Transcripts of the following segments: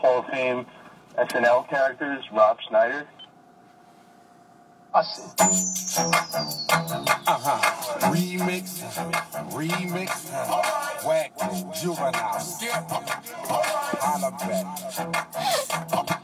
Hall of Fame SNL characters, Rob Schneider. I see. Remix, whack, juvenile, holla back.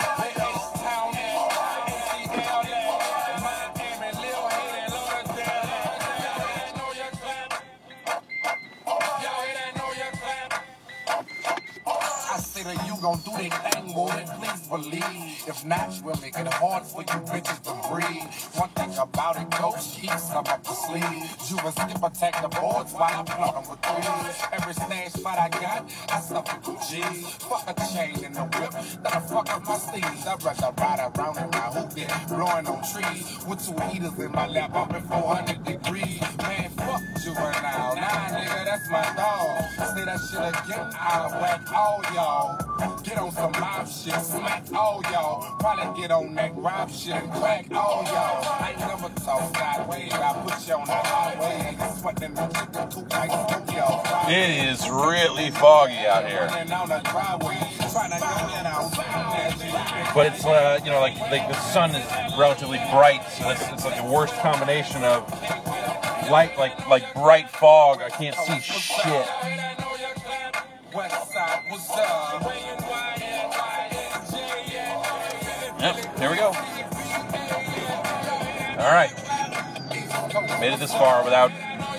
That you gon' do that thing, boy, please believe. If not, we'll make it hard for you bitches to breathe. One thing about it, Coach keeps some up the sleeve. You a skip attack the boards while I plug them with threes. Every snatch spot I got, I stuff it with G's. Fuck a chain in the whip, that I fuck up my sleeves. I'd rather ride around in my hoop than blowing on trees. With 2 heaters in my lap, up at 400 degrees. Man, fuck juvenile, nah nigga, that's my dog. Say that shit again, I'll whack all y'all. Get on some mob shit, smack all y'all. Probably get on that rob shit and crack all y'all. I ain't never talk sideways, I put you on the highway. That's what them chicken coop like y'all. It is really foggy out here. But it's you know, like the sun is relatively bright, so it's like the worst combination of light, like bright fog. I can't see shit. Yep, here we go. Alright. Made it this far without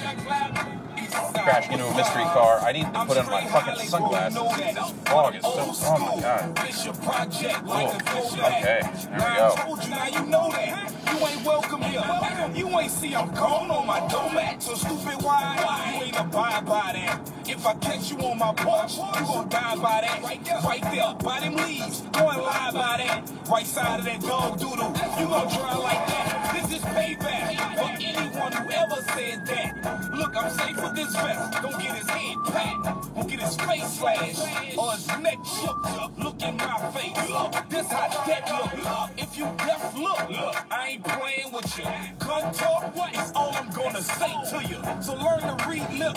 crashing into a mystery car. I need to put on my fucking sunglasses. This fog is so... Oh my god. Ooh. Okay, there we go. You ain't welcome here. You ain't see I'm gone on my doormat. So stupid why? You ain't abide by that. If I catch you on my porch, you gon' die by that. Right there, by them leaves. Go and lie by that. Right side of that dog doodle. You gon' dry like that. This is payback for anyone who ever said that. Look, I'm safe with this vest. Don't get his head packed. Don't get his face slashed. Or his neck shook. Look in my face. This how that look. If you deaf, look. I ain't playing with you. Gun talk, what is all I'm gonna say to you? So learn to read lips.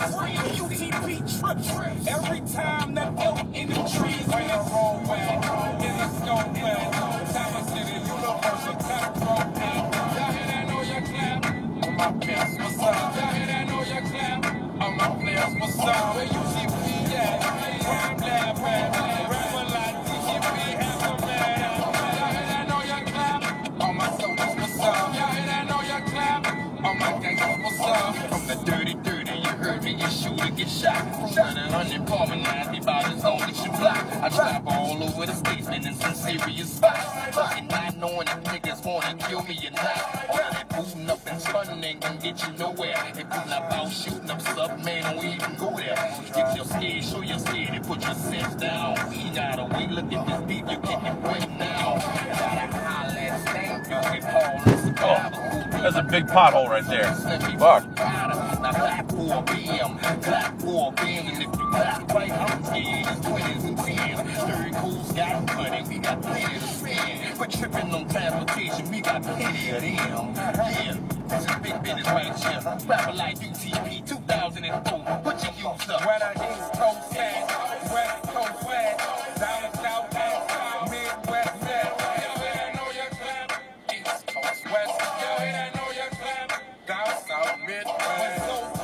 UTP trip. Every time that elk in the trees in the wrong way, in the scope way. Time I said it, universal kind of wrong way. Y'all hear that know your clap? On my pants, what's up? Y'all hear that know your clap? On my players, what's up? Where UTP at? Crime lab, rapper like DGP, have a man. Y'all hear that know your clap? On my soldiers, what's up? Y'all hear that know your clap? On my gangsters, what's up? From the dirty, you heard me, you shoot and get shot. From 100 Palmer 90 bodies only should block. I travel all over the states, been in some serious spots. Fucking not knowing if niggas wanna kill me or not. All that booting up and stunning ain't gonna get you nowhere. If you not about shooting up stuff, man, don't even go there. Get your scared, show your scared, and put your sense down. We gotta wait, look at this beat, you getting wet now. Gotta holler at stank, you get all this. That's a big pothole right there. Fuck. Now clap for a BM, and if you clap right, I'm scared. It's 20s and 10s. Dirty Cool's got money, we got plenty to spend. But tripping on transportation, we got plenty of them. Yeah, this is big business right here. Rapper like UTP 2004, put your use up. Where the East Coast at, West Coast at, down the South at, Midwest at. Y'all hear that know your clap? East Coast, West Coast. Y'all hear that know your clap? Down South, Midwest.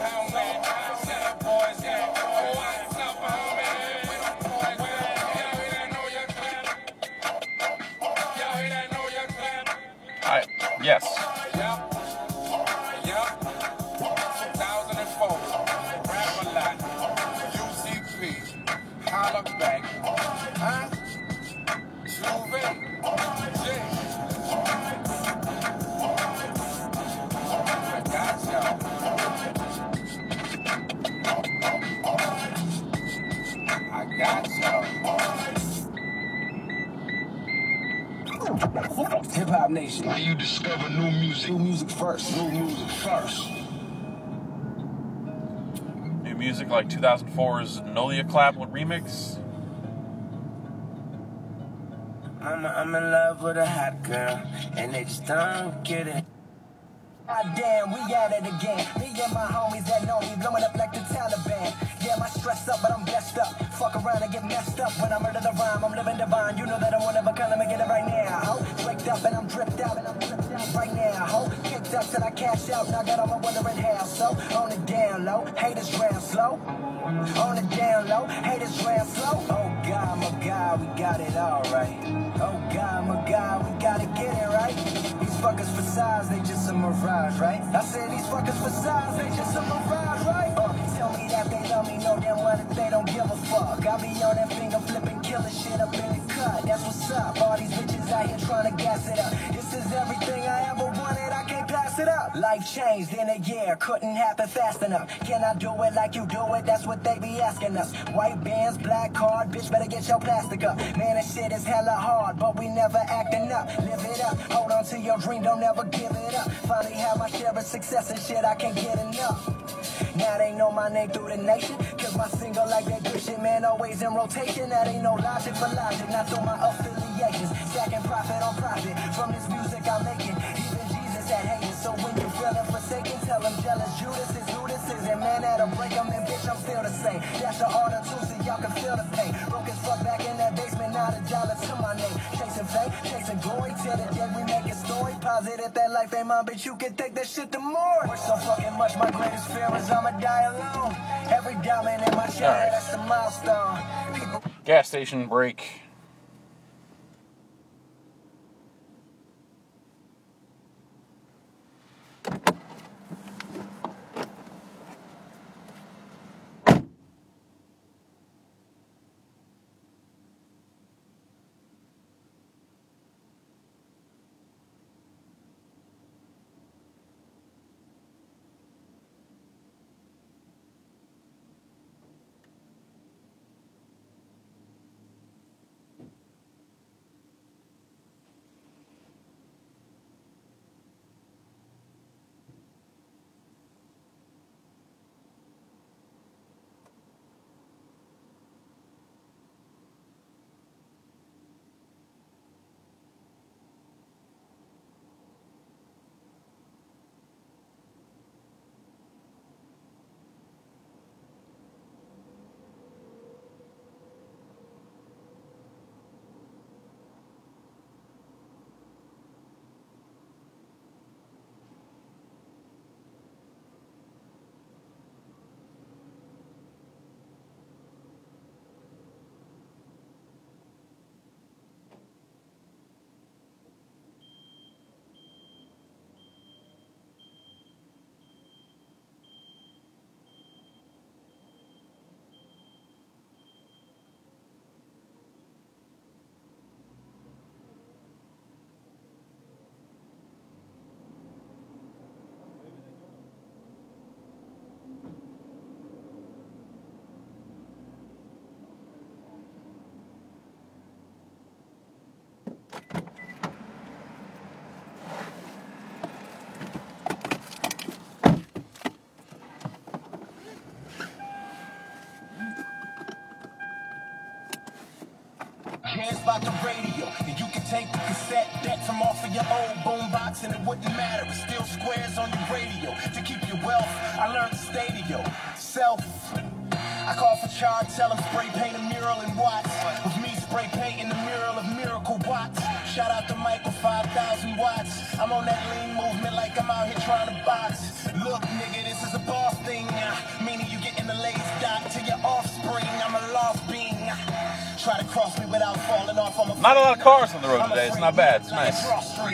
Yes. Yep. 2004. Rapper lot. UCP. Holla back. Huh? Juve. J. I got y'all. I got y'all. Hip Hop Nation. How you discover new music? New music first. New music first. New music like 2004's Nolia Clapwood remix. Mama, I'm in love with a hot girl, and they just don't get it. Damn, we at it again. Me and my homies that know me blowing up like the Taliban. Yeah, my stress up, but I'm blessed up. Fuck around and get messed up. When I murder the rhyme, I'm living divine. You know that I'm one of a kind, let me get it right now, ho. Draped up and I'm dripped out, right now, ho. Kicked up till I cash out, now I got all my wondering how. So, on the down low, haters round slow. On the down low, haters round slow. Oh God, my God, we got it all right. Oh God, my God, we gotta get it right. These fuckers for size, they just a mirage, right? I said these fuckers for size, they just a mirage, right? Tell me that they love me, know damn well that they don't give a fuck. I be on that finger flipping, killing shit up in the cut. That's what's up. All these bitches out here trying to gas it up. This is everything I ever wanted, I can't pass it up. Life changed in a year, couldn't happen fast enough. Can I do it like you do it? That's what they be asking us. White bands, black card, bitch better get your plastic up. Man, this shit is hella hard, but we never acting up. Live it up, hold on to your dream, don't ever give it up. Finally have my share of success and shit, I can't get enough. Now they know my name through the nation, cause my single like that good shit, man, always in rotation. That ain't no logic for logic, not through my affiliations. Stacking profit on profit, from this music I'm making. Even Jesus had haters, so when you feeling forsaken, tell them jealous Judas is who this is. And man, that'll break them, and bitch, I'm still the same. That's the art of truth, so y'all can feel the pain. Broke as fuck back in that basement, not a dollar to my name. Chasing fame, chasing glory, till the day we make a story. Positive that life ain't mine, but you can take that shit to more. Work so fucking much, my greatest fear is I'ma die alone. Every diamond in my chain, that's the milestone. People... Gas station break. Cares about the radio, and you can take the cassette deck from off of your old boombox, and it wouldn't matter. It's still squares on your radio to keep your wealth. I learned to stay to yourself. I call for Chard, tell him spray paint a mural in Watts. With me spray painting the mural of Miracle Watts. Shout out to Michael, 5,000 watts. I'm on that lean movement like I'm out here trying to box. Look, nigga, this is a boss thing. Meaning you get in the lace dot to your offspring. I'm a lost being. Try to cross me without falling off. Not a lot of cars on the road today. It's not bad. It's nice.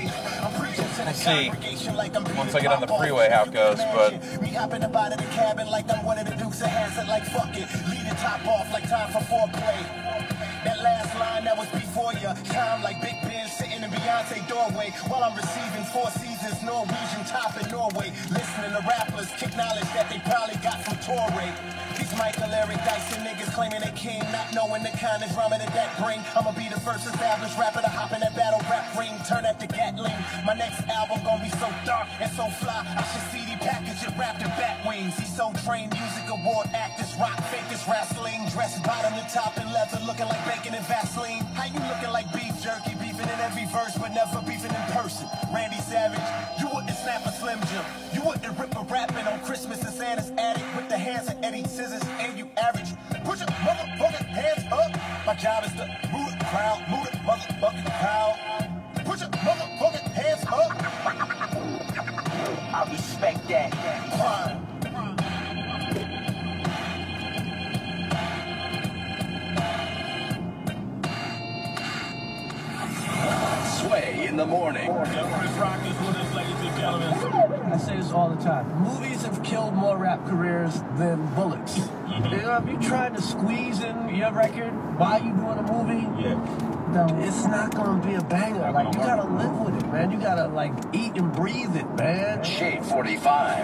We'll see once I get on the freeway how it goes, but me hopping up out of the cabin like I'm one of the Dukes of Hazzard, like fuck it, lead the top off like time for foreplay. That last line that was before you, time like Big Ben sitting in Beyonce doorway while I'm receiving Four Seasons Norwegian top in Norway, listening to rappers kick knowledge that they probably got from Torrey. These Michael Eric Dyson niggas claiming they king, not knowing the kind of drama that bring. I'ma be the first established rapper to hop in that battle rap ring, turn at the Gatling. My next album gonna be so dark and so fly, I should CD package it wrapped in bat wings. He's so trained, music award actors, rock fakers, wrestling, dressed bottom to top in leather, looking like bacon and Vaseline. How you looking like beef jerky, beefing in every verse, but never beefing in person. Randy Savage, you wouldn't snap a Slim Jim. You wouldn't rip a rapping on Christmas in Santa's attic with the hands of Eddie Scissors, and you average. Put your motherfucking hands up. My job is to move the crowd, move the motherfucking crowd. Put your motherfucking hands up. I respect that. Crime. Sway in the morning. I say this all the time. Movies have killed more rap careers than bullets. You know, if you tried to squeeze in your record while you doing a movie, it's not gonna be a banger. Like, you gotta live with it, man. You gotta, like, eat and breathe it, man. Shade 45.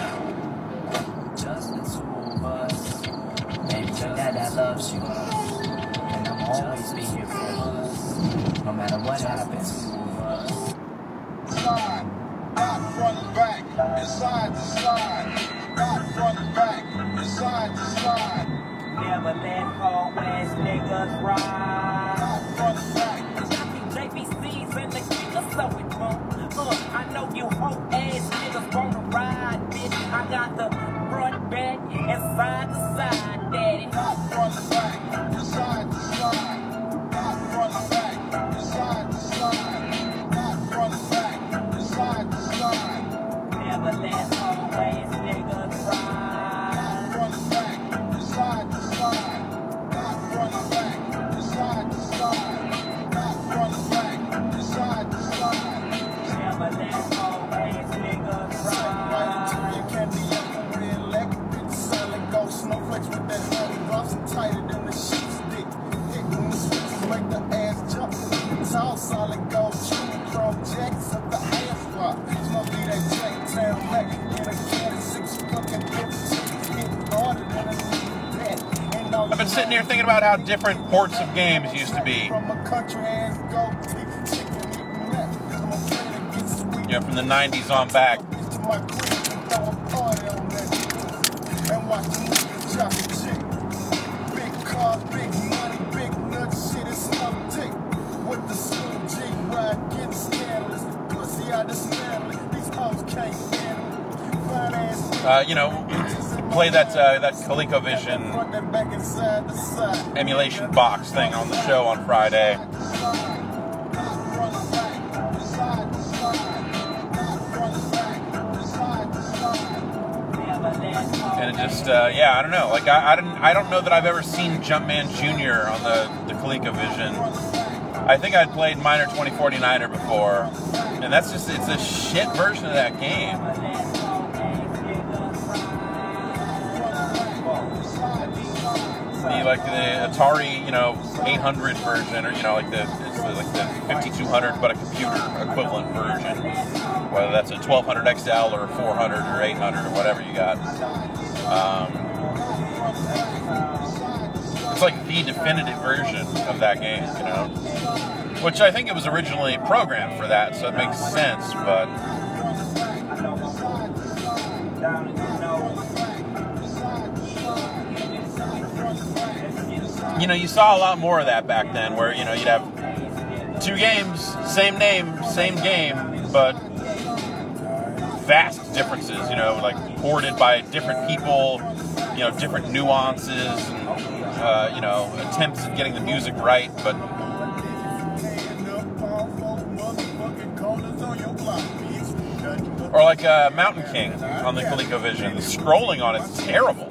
Just the two of us. And your dad that loves you. And I'm always be here for you. No matter what happens. Slide, not front back, inside to slide. Not front back, inside to slide. Never let always niggas ride. Not front back. JBC's and the kicker, so it won't. I know you hoe ass niggas wanna ride, bitch. I got the front, back, and side to side, daddy. Not front back, inside to slide. Not front back, inside to slide. Not front back, inside to slide. Never let always niggas ride. Not front back, inside to slide. Not front back, inside to slide. Not front back, inside to slide. Never let always niggas Right ride. into your candy apple, red electric, solid gold snowflakes with that honey drops and tighter than the sheep's dick. Hitting the switches make the ass jump. Tall solid gold chewing chrome jacks of the ass rock. Smoke me that Jack Town Mac in a can of 6 fucking 15. Getting harder than a nigga that. Ain't no I've been sitting here thinking about how different ports of games used to be. from a country ass gold teeth, chicken eating that. I'm a fan that gets sweet. You know, from the 90s on back. To my crib and throw a party on that. And watch the niggas drop the chick. Big cars, big money, big nut shit, it's no dick. With the slim G ride, getting scandalous. Pussy out the scandalous, these hoes can't handle it. Fine ass You know, play that ColecoVision front and back and side to side. emulation box thing on the show on Friday. And it just, yeah, I don't know. Like, I don't know that I've ever seen Jumpman Jr. on the ColecoVision. I think I'd played Miner 2049er before, and that's just, it's a shit version of that game. Like the Atari, you know, 800 version, or, you know, like the 5200, but a computer equivalent version. Whether that's a 1200 XL or 400 or 800 or whatever you got. It's like the definitive version of that game, you know. Which I think it was originally programmed for that, so it makes sense, but... You know, you saw a lot more of that back then, where, you know, you'd have two games, same name, same game, but vast differences, you know, like ported by different people, you know, different nuances, and, you know, attempts at getting the music right, but... Or like Mountain King on the ColecoVision. The scrolling on it's terrible.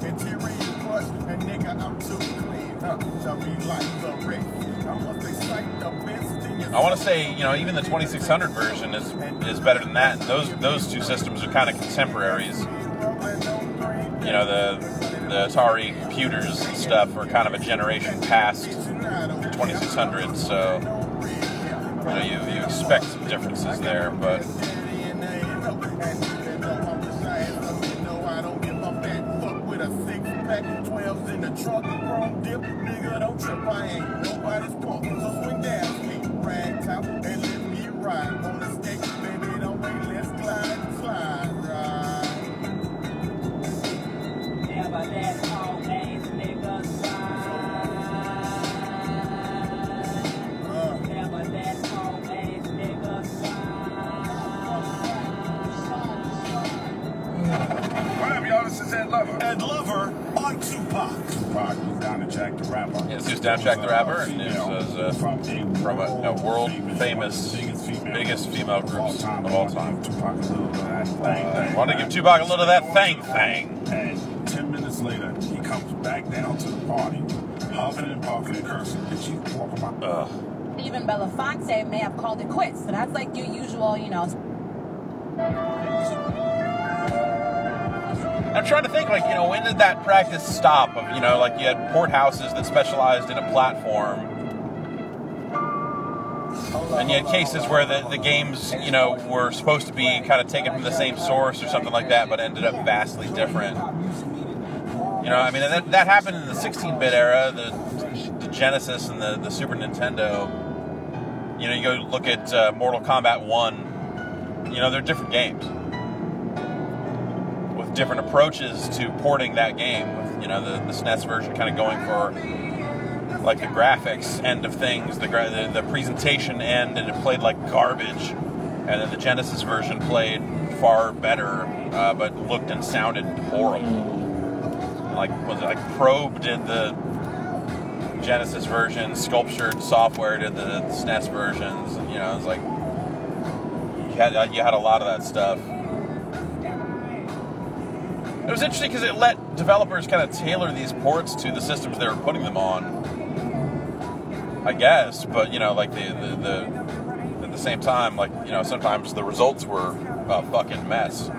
I want to say, you know, even the 2600 version is better than that. And those two systems are kind of contemporaries. You know, the Atari computers and stuff are kind of a generation past the 2600, so you know, you expect some differences there, but. In the truck, chrome dip, nigga, don't trip, I ain't nobody's punk. So swing down, me, rag top, and let me ride. On the skate, baby, don't wait, let's glide, slide, ride. Never let always niggas ride. Never let always and Lover on Tupac. Tupac was down to Jack the Rapper. Yes, he was down Jack the Rapper, and it was from a world famous, biggest female groups of all time. Want to give Tupac a little of that thang. And 10 minutes later, he comes back down to the party, huffing and puffing and cursing, and she's walking by. Even Belafonte may have called it quits. So that's like your usual, I'm trying to think, when did that practice stop? Of, you had port houses that specialized in a platform. And you had cases where the games, were supposed to be kind of taken from the same source or something like that, but ended up vastly different. That happened in the 16-bit era, the Genesis and the Super Nintendo. You go look at Mortal Kombat 1, they're different games with different approaches to porting that game. With, the SNES version kind of going for like the graphics end of things, the presentation end, and it played like garbage. And then the Genesis version played far better, but looked and sounded horrible. Probe did the Genesis version, Sculptured Software did the SNES versions, and it was like you had a lot of that stuff. It was interesting because it let developers kind of tailor these ports to the systems they were putting them on, I guess. But at the same time, sometimes the results were a fucking mess.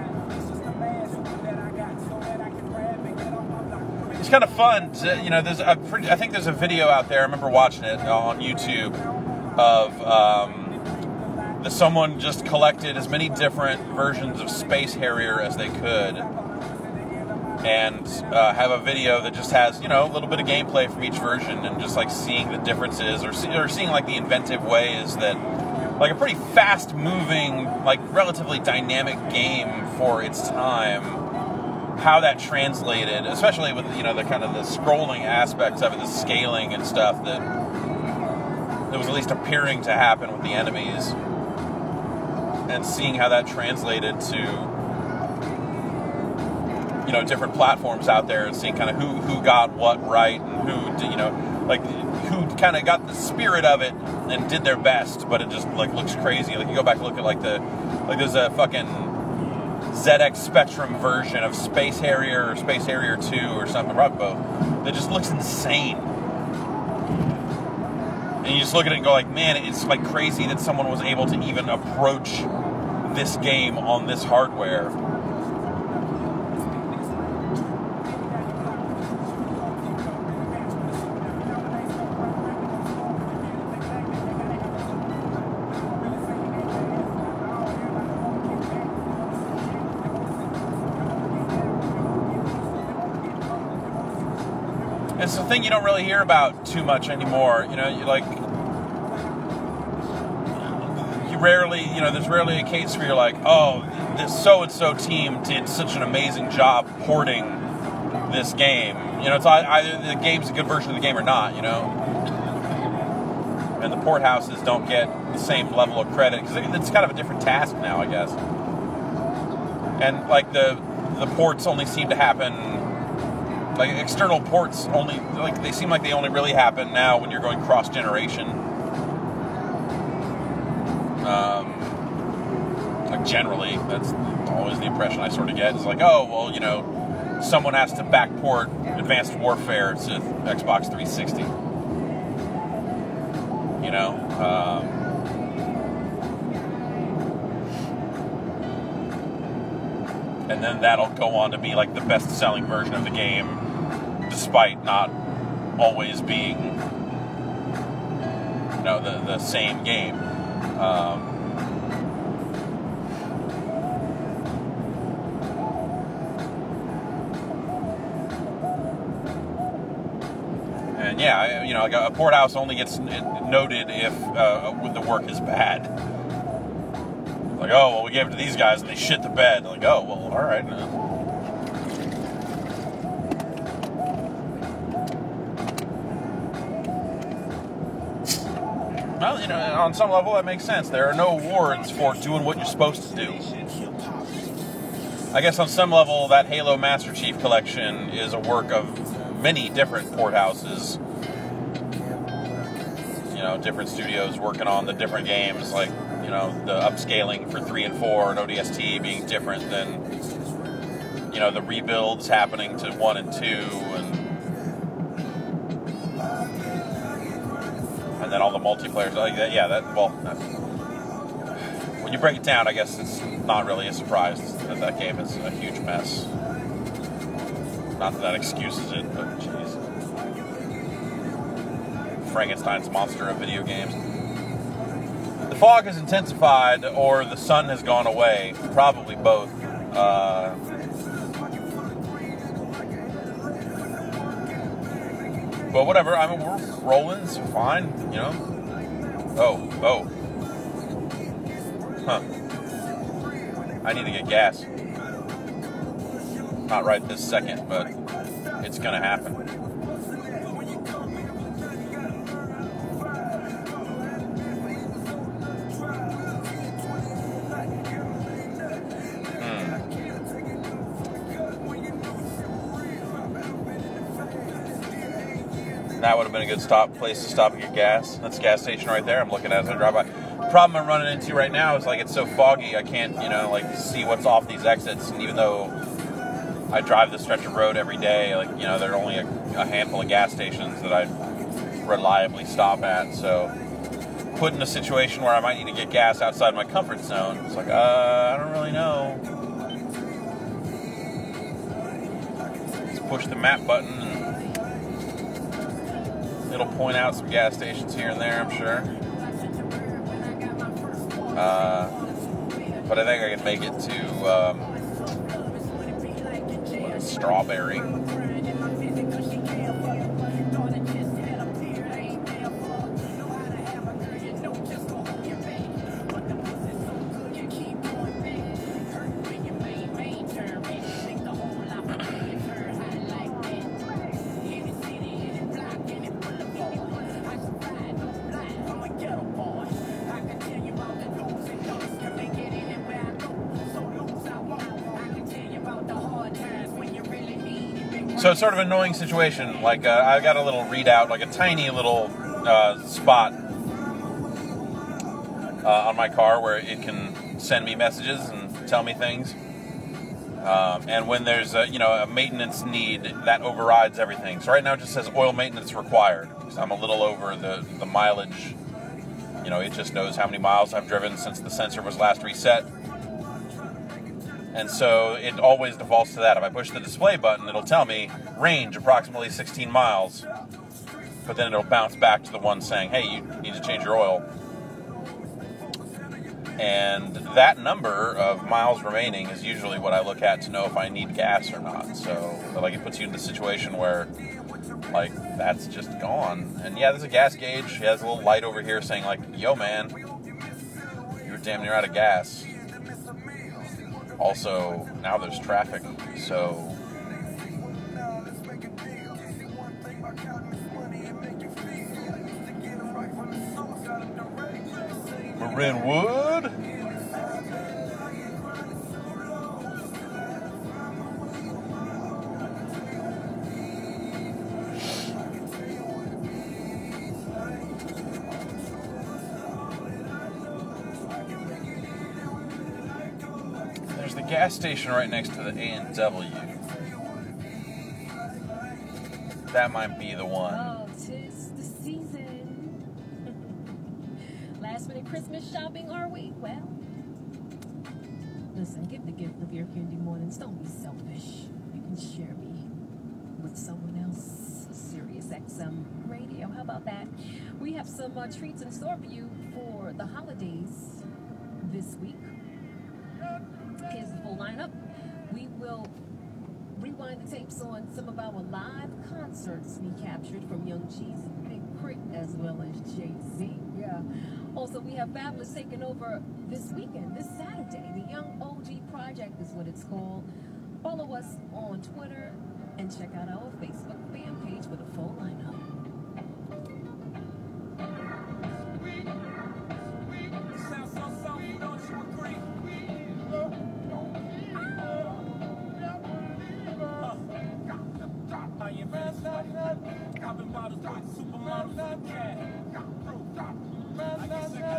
It's kind of fun to, I think there's a video out there, I remember watching it on YouTube, of someone just collected as many different versions of Space Harrier as they could, and have a video that just has, a little bit of gameplay from each version, and just seeing the differences, or seeing the inventive ways that, a pretty fast moving, relatively dynamic game for its time, how that translated, especially with, the kind of the scrolling aspects of it, the scaling and stuff that was at least appearing to happen with the enemies, and seeing how that translated to, different platforms out there, and seeing kind of who got what right, and who who kind of got the spirit of it and did their best, but it just looks crazy. You go back and look at there's a fucking ZX Spectrum version of Space Harrier or Space Harrier 2 or something, Rugbo, that just looks insane. And you just look at it and go man, it's crazy that someone was able to even approach this game on this hardware. It's the thing you don't really hear about too much anymore. There's rarely a case where you're oh, this so-and-so team did such an amazing job porting this game. It's either the game's a good version of the game or not, And the port houses don't get the same level of credit, because it's kind of a different task now, I guess. And, the ports only seem to happen... external ports only, they seem like they only really happen now when you're going cross-generation. Generally, that's always the impression I sort of get. It's someone has to backport Advanced Warfare to Xbox 360. And then that'll go on to be the best-selling version of the game, despite not always being, the same game. And yeah, a port house only gets noted if the work is bad. We gave it to these guys and they shit the bed. All right. Well, on some level that makes sense. There are no awards for doing what you're supposed to do. I guess on some level, that Halo Master Chief Collection is a work of many different port houses. You know, different studios working on the different games, like, you know, the upscaling for 3 and 4 and ODST being different than, you know, the rebuilds happening to 1 and 2, and then all the multiplayer, like that. Yeah, when you break it down, I guess it's not really a surprise that game is a huge mess. Not that excuses it, but jeez. Frankenstein's monster of video games. The fog has intensified, or the sun has gone away. Probably both. But whatever. I mean, we're rolling. It's fine. You know. Oh. Huh. I need to get gas. Not right this second, but it's gonna happen. That would have been a good place to stop and get gas. That's a gas station right there. I'm looking at it as I drive by. The problem I'm running into right now is, like, it's so foggy, I can't, you know, like, see what's off these exits. And even though I drive this stretch of road every day, like, you know, there are only a handful of gas stations that I reliably stop at. So, put in a situation where I might need to get gas outside my comfort zone, it's like, I don't really know. Let's push the map button and it'll point out some gas stations here and there, I'm sure. But I think I can make it to Strawberry. So it's sort of an annoying situation. Like, I got a little readout, like a tiny little spot on my car where it can send me messages and tell me things. And when there's a maintenance need, that overrides everything. So right now it just says oil maintenance required, because I'm a little over the mileage. You know, it just knows how many miles I've driven since the sensor was last reset. And so it always defaults to that. If I push the display button, it'll tell me range approximately 16 miles. But then it'll bounce back to the one saying, hey, you need to change your oil. And that number of miles remaining is usually what I look at to know if I need gas or not. So, like, it puts you in the situation where, like, that's just gone. And yeah, there's a gas gauge. It has a little light over here saying, like, yo, man, you're damn near out of gas. Also, now there's traffic, so Marin Wood. There's the gas station right next to the A&W. That might be the one. Oh, 'tis the season. Last minute Christmas shopping, are we? Well, listen, give the gift of your candy mornings. Don't be selfish. You can share me with someone else. Sirius XM Radio. How about that? We have some treats in store for you for the holidays this week. Here's the full lineup. We will rewind the tapes on some of our live concerts we captured from Young Jeezy, Big Crit, as well as Jay-Z. Yeah. Also, we have Fabulous taking over this weekend, this Saturday. The Young OG Project is what it's called. Follow us on Twitter and check out our Facebook fan page for the full lineup.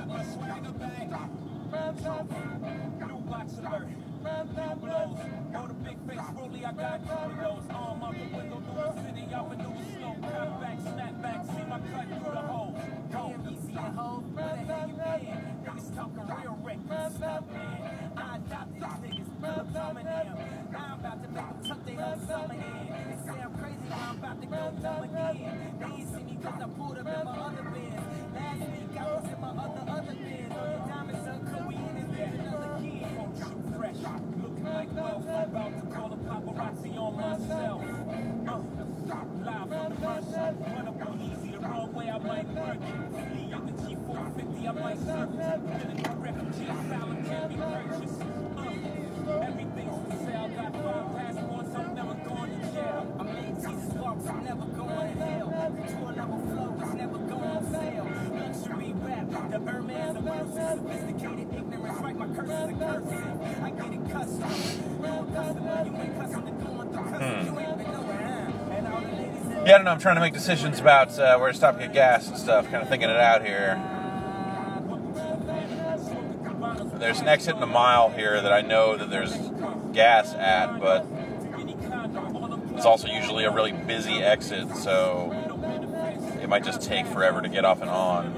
All the big face rolly, I got those arm out the window through the city, I maneuver slow, cut back, snap back, see my cut through the hole. Go easy and hold, where the hell you been? Niggas talking real reckless stuff, man. I adopted these niggas, put them in them. Now I'm about to make them tuck their whole summer in. They say I'm crazy, but I'm about to go dumb again. They ain't see me cause I pulled up in my other bins. Last week I was in my other bins. On your diamonds uncut, we in this bitch another kid. Shoot fresh, looking like wealth. About to call a paparazzi on myself. Live from the first run up on easy, the wrong way I might work it. Lee on the G450, I might surf it. Feeling no refugee, asylum can't be purchased. Everything's for sale, got 5 passports, I'm never going to jail. I made Jesus walks, I'm never going to hell. Tour number flow is never going on sale. Luxury rap, the Hermes of verses. Sophisticated ignorance, write my curses and curses. I get it custom. You a customer, you ain't custom to going through custom. You ain't even know where I am. And all the ladies in Yeah, I don't know. I'm trying to make decisions about where to stop and get gas and stuff. Kind of thinking it out here. There's an exit in a mile here that I know that there's gas at, but it's also usually a really busy exit, so it might just take forever to get off and on.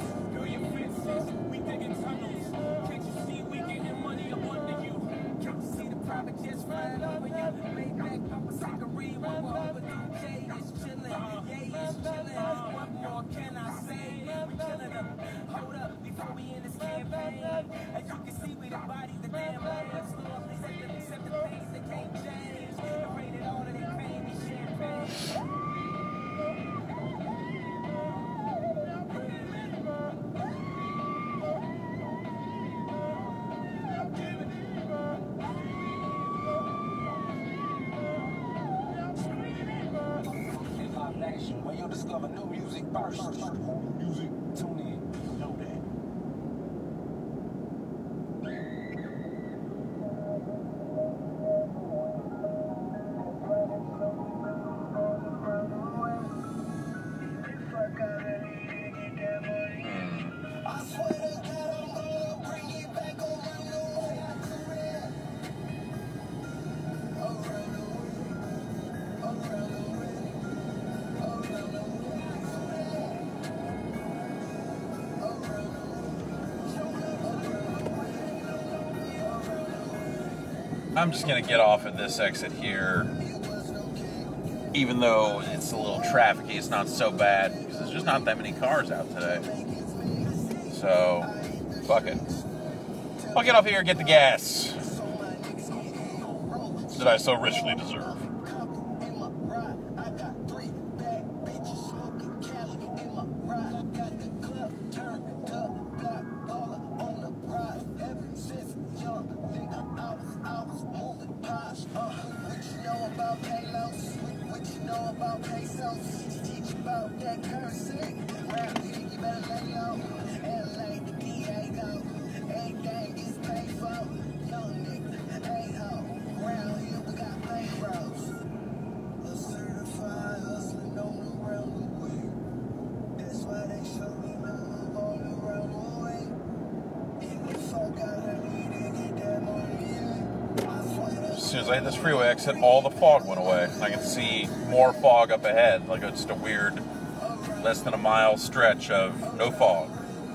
where you'll discover new music first. Music, tune in, know that. I'm just going to get off at this exit here. Even though it's a little trafficy, it's not so bad because there's just not that many cars out today. So, fuck it. I'll get off here and get the gas that I so richly deserve. As soon as I hit this freeway exit, all the fog went away. I can see more fog up ahead, like it's just a weird, less than a mile stretch of no fog.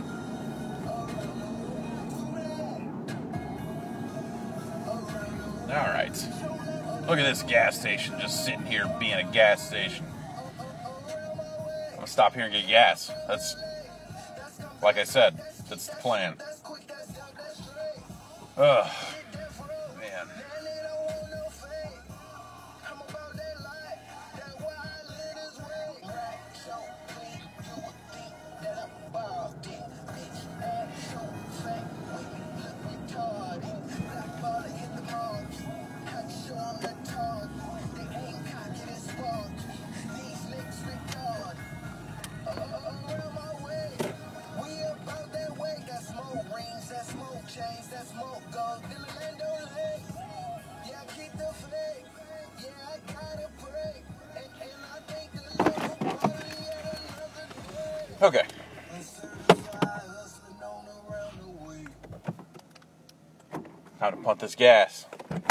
Alright. Look at this gas station just sitting here being a gas station. I'm gonna stop here and get gas. That's, like I said, that's the plan. Ugh. Man. Okay. How to pump this gas.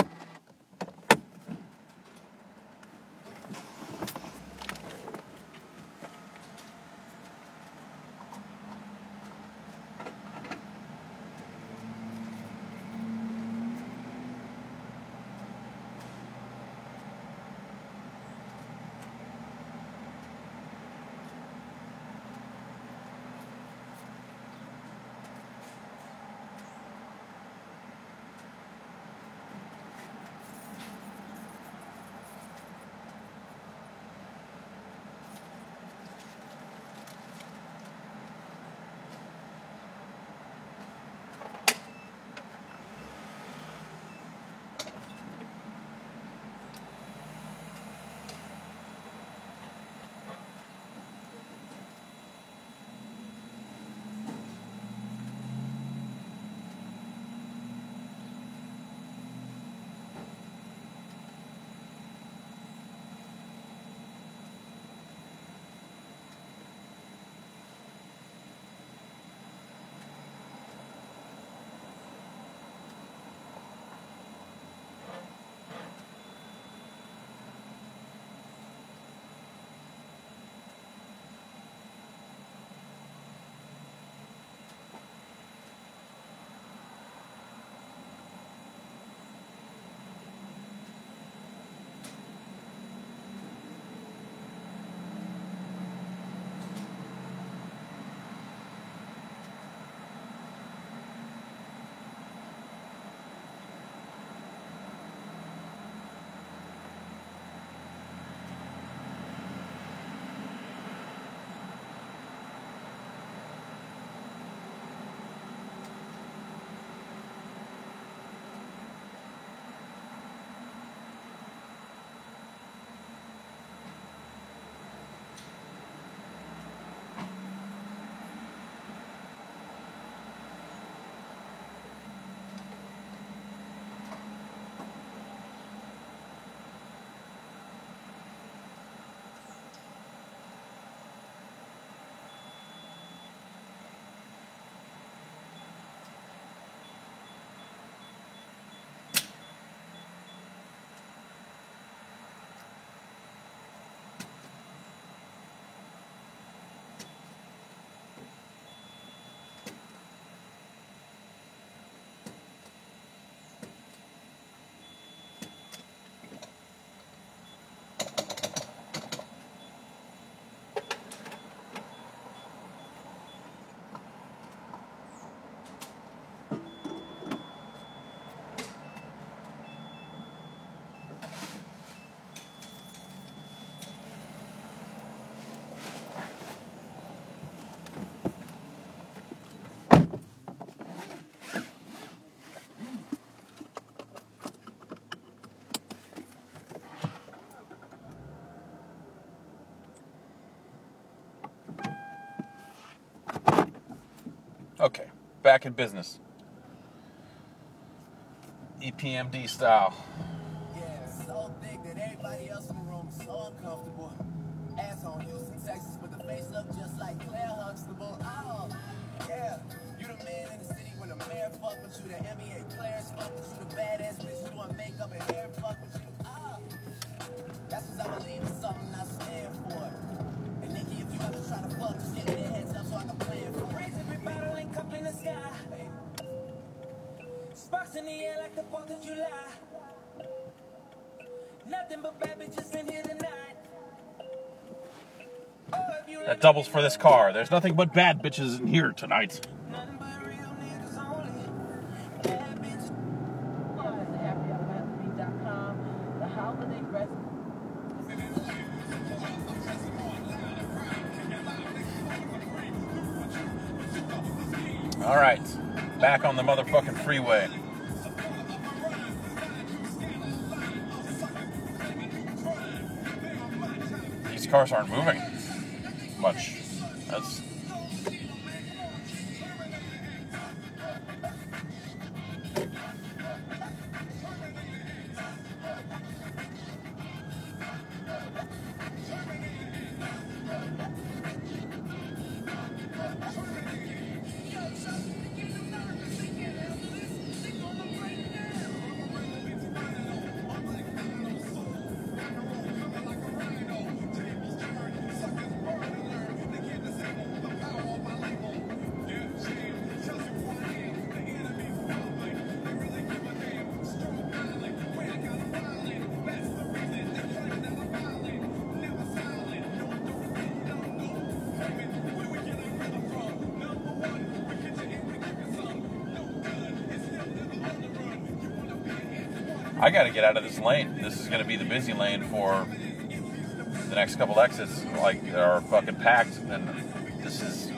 Okay, back in business. EPMD style. Yeah, so thick that everybody else in the room is so uncomfortable. Ass on Houston, Texas, but the face look just like Claire Huxtable. Oh, yeah, you the man in the city when the mayor fuck with you, the MEA players fuck with you, the badass bitch doing makeup and hair fuck with you. Ah, that's because I believe in something I stand for. And Nikki, if you ever try to fuck, just give me the heads up so I can plan for it. Raise every bottle and cup in the sky. Sparks in the air like the 4th of July. Nothing but bad bitches in here tonight. That doubles for this car. There's nothing but bad bitches in here tonight. Nothing but real niggas only. Bad bitches. The holiday present. All right, back on the motherfucking freeway. These cars aren't moving much. That's... I got to get out of this lane. This is going to be the busy lane for the next couple exits, like, are fucking packed, and this is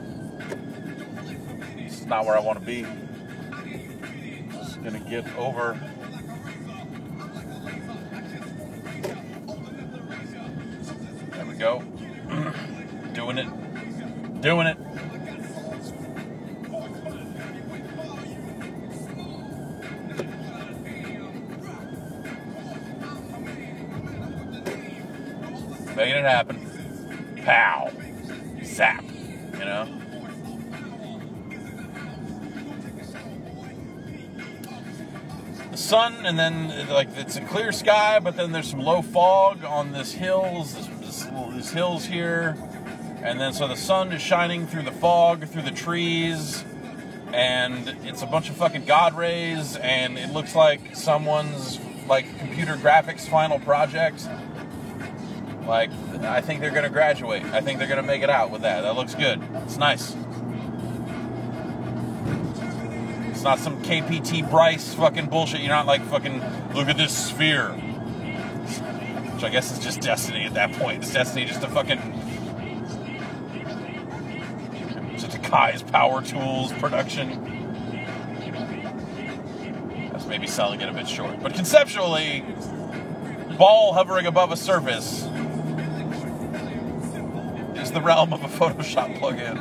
not where I want to be. Just going to get over. There we go. Doing it. Making it happen. Pow. Zap. You know? The sun, and then, like, it's a clear sky, but then there's some low fog on these hills here. And then, so the sun is shining through the fog, through the trees, and it's a bunch of fucking God rays, and it looks like someone's, like, computer graphics final project. Like, I think they're going to graduate. I think they're going to make it out with that. That looks good. It's nice. It's not some KPT Bryce fucking bullshit. You're not like fucking, look at this sphere. Which I guess is just Destiny at that point. It's Destiny just a fucking... just a Kai's Power Tools production. That's maybe selling it a bit short. But conceptually, ball hovering above a surface is the realm of a Photoshop plugin.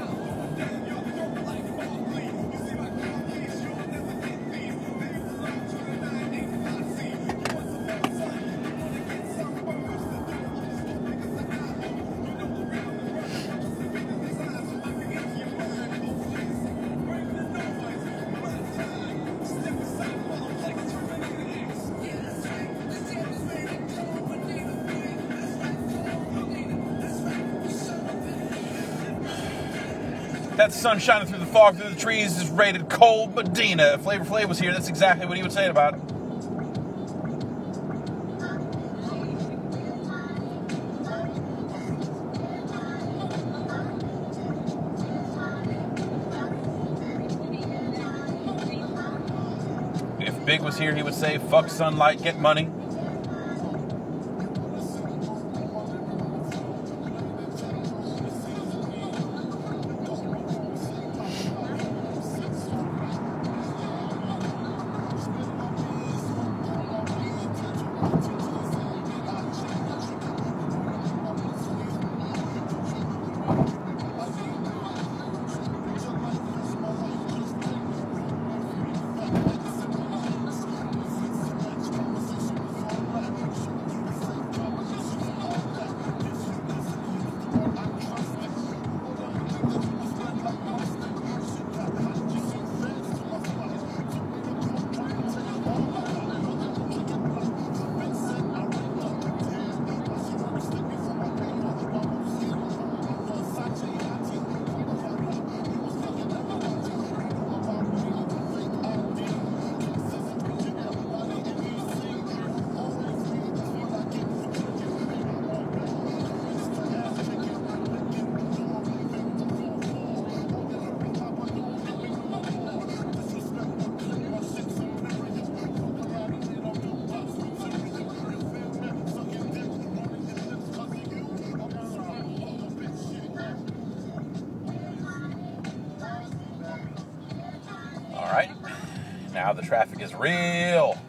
That sun shining through the fog, through the trees, is rated Cold Medina. If Flavor Flav was here, that's exactly what he would say about it. If Big was here, he would say, fuck sunlight, get money. Now the traffic is real.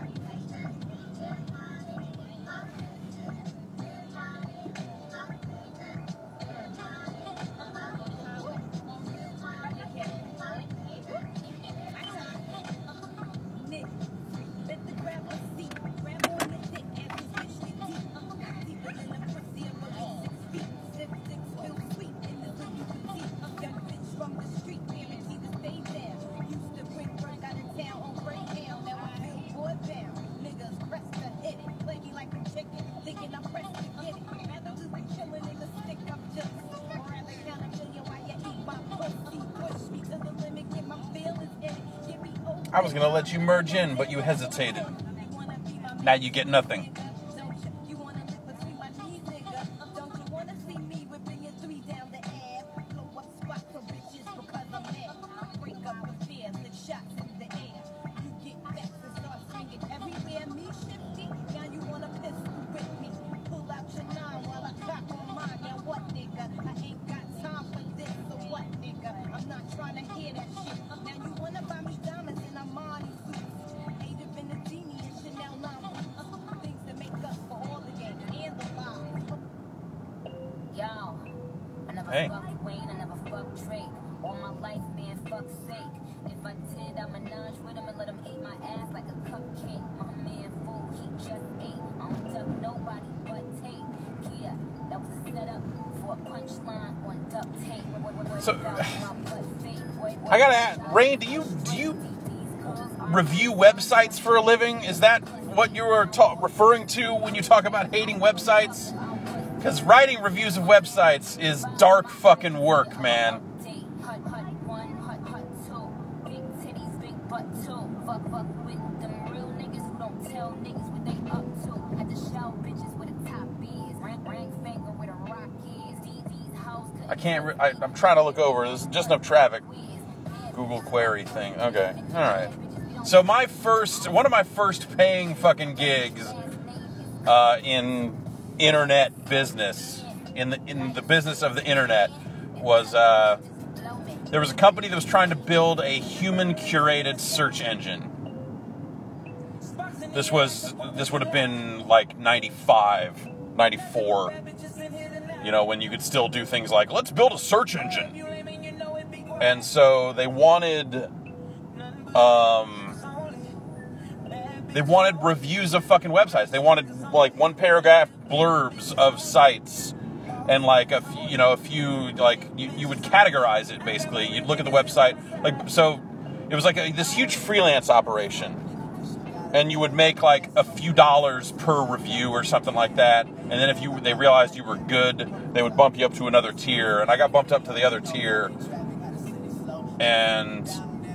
I was going to let you merge in, but you hesitated. Now you get nothing. Hey. So, I gotta ask, Rain, do you review websites for a living? Is that what you were referring to when you talk about hating websites? Because writing reviews of websites is dark fucking work, man. I can't. I'm trying to look over. There's just enough traffic. Google query thing. Okay. All right. So one of my first paying fucking gigs in internet business, in the business of the internet, was there was a company that was trying to build a human curated search engine. This would have been like 95, 94. You know, when you could still do things like, let's build a search engine. And so they wanted reviews of fucking websites. They wanted like one paragraph blurbs of sites, and like a few like you would categorize it basically. You'd look at the website, like, so it was like this huge freelance operation. And you would make like a few dollars per review or something like that. And then if they realized you were good, they would bump you up to another tier. And I got bumped up to the other tier. And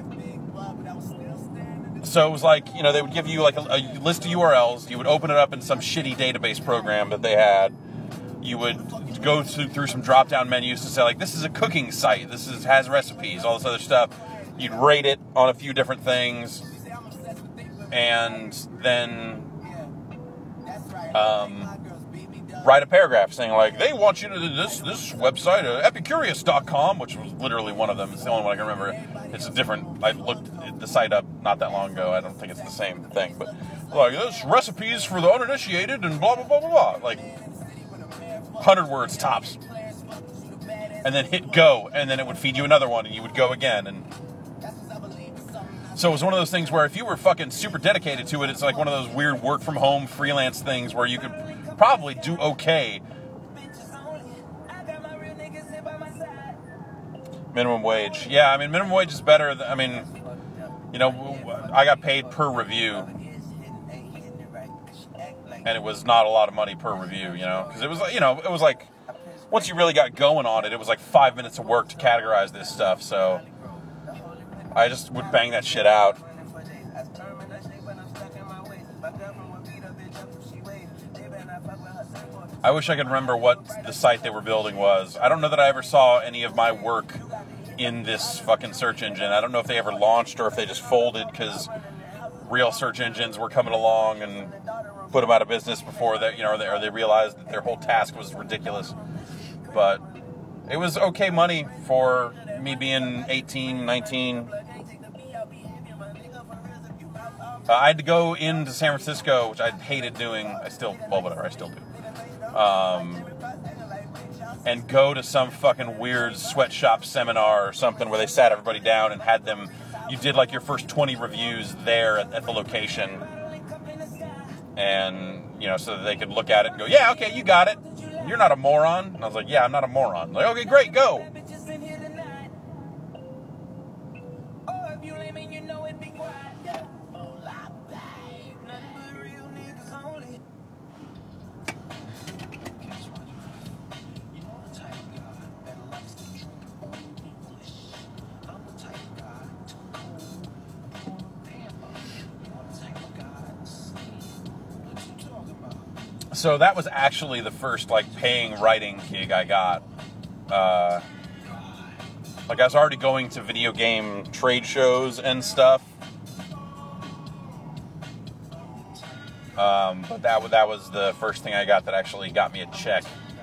so it was like, they would give you like a list of URLs. You would open it up in some shitty database program that they had. You would go through some drop-down menus to say, like, this is a cooking site. Has recipes, all this other stuff. You'd rate it on a few different things. And then write a paragraph saying, like, they want you to this website, epicurious.com, which was literally one of them. It's the only one I can remember. It's a different, I looked the site up not that long ago. I don't think it's the same thing. But, like, this recipes for the uninitiated and blah, blah, blah, blah, blah. Like, 100 words tops. And then hit go, and then it would feed you another one, and you would go again, and so it was one of those things where if you were fucking super dedicated to it, it's like one of those weird work-from-home freelance things where you could probably do okay. Minimum wage. Yeah, I mean, minimum wage is better. I got paid per review. And it was not a lot of money per review, because it was, it was like, once you really got going on it, it was like 5 minutes of work to categorize this stuff, so I just would bang that shit out. I wish I could remember what the site they were building was. I don't know that I ever saw any of my work in this fucking search engine. I don't know if they ever launched or if they just folded because real search engines were coming along and put them out of business before that, or they realized that their whole task was ridiculous. But it was okay money for me being 18, 19. I had to go into San Francisco, which I hated doing. Whatever, I still do. And go to some fucking weird sweatshop seminar or something where they sat everybody down and had them, you did like your first 20 reviews there at the location. And, so that they could look at it and go, yeah, okay, you got it. You're not a moron. And I was like, yeah, I'm not a moron. Like, okay, great, go. So that was actually the first, like, paying writing gig I got. I was already going to video game trade shows and stuff. But that was the first thing I got that actually got me a check.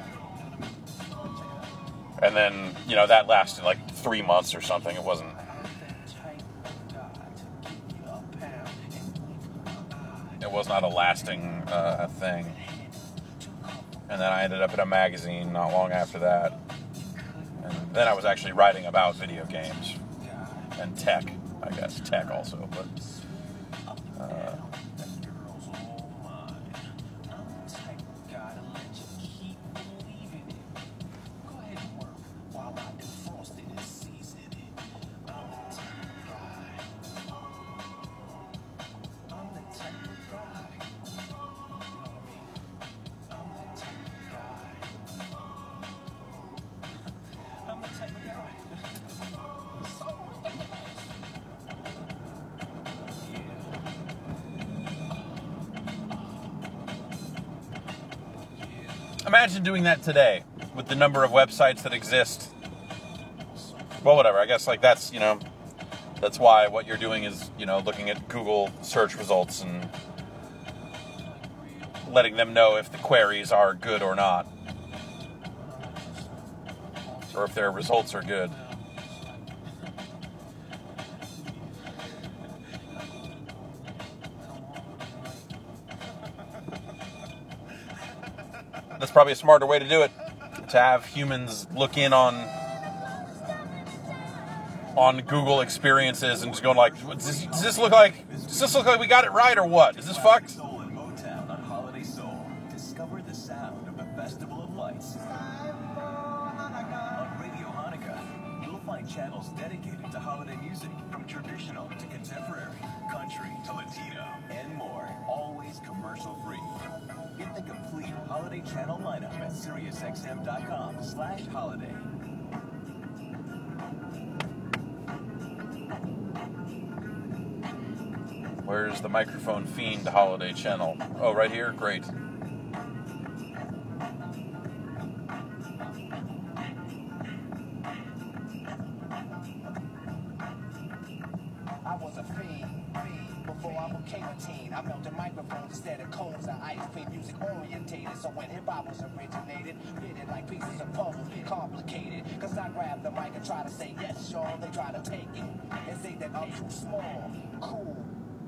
And then, that lasted like 3 months or something. It wasn't... It was not a lasting thing. And then I ended up in a magazine not long after that. Then I was actually writing about video games and tech, I guess. Tech also, but... Imagine doing that today with the number of websites that exist. Well, whatever. I guess like that's, you know, that's why what you're doing is, you know, looking at Google search results and letting them know if the queries are good or not. Or if their results are good. That's probably a smarter way to do it. To have humans look in on Google experiences and just going like, does this look like we got it right or what? Is this fucked? Soul and Motown on Holiday Soul. Discover the sound of the Festival of Lights. On Radio Hanukkah, you'll find channels dedicated to holiday music, from traditional to contemporary, country to Latino, and more. Always commercial free. Get the complete holiday channel lineup at SiriusXM.com/holiday. Where's the Microphone Fiend holiday channel? Oh, right here? Great. I was a fiend before I became a teen. I melted microphones instead of cones and ice cream, music orientated. So when hip hop was originated, fitted like pieces of puzzle, complicated. Cause I grabbed the mic and try to say yes, Sean. They try to take it and say that I'm too small. Cool.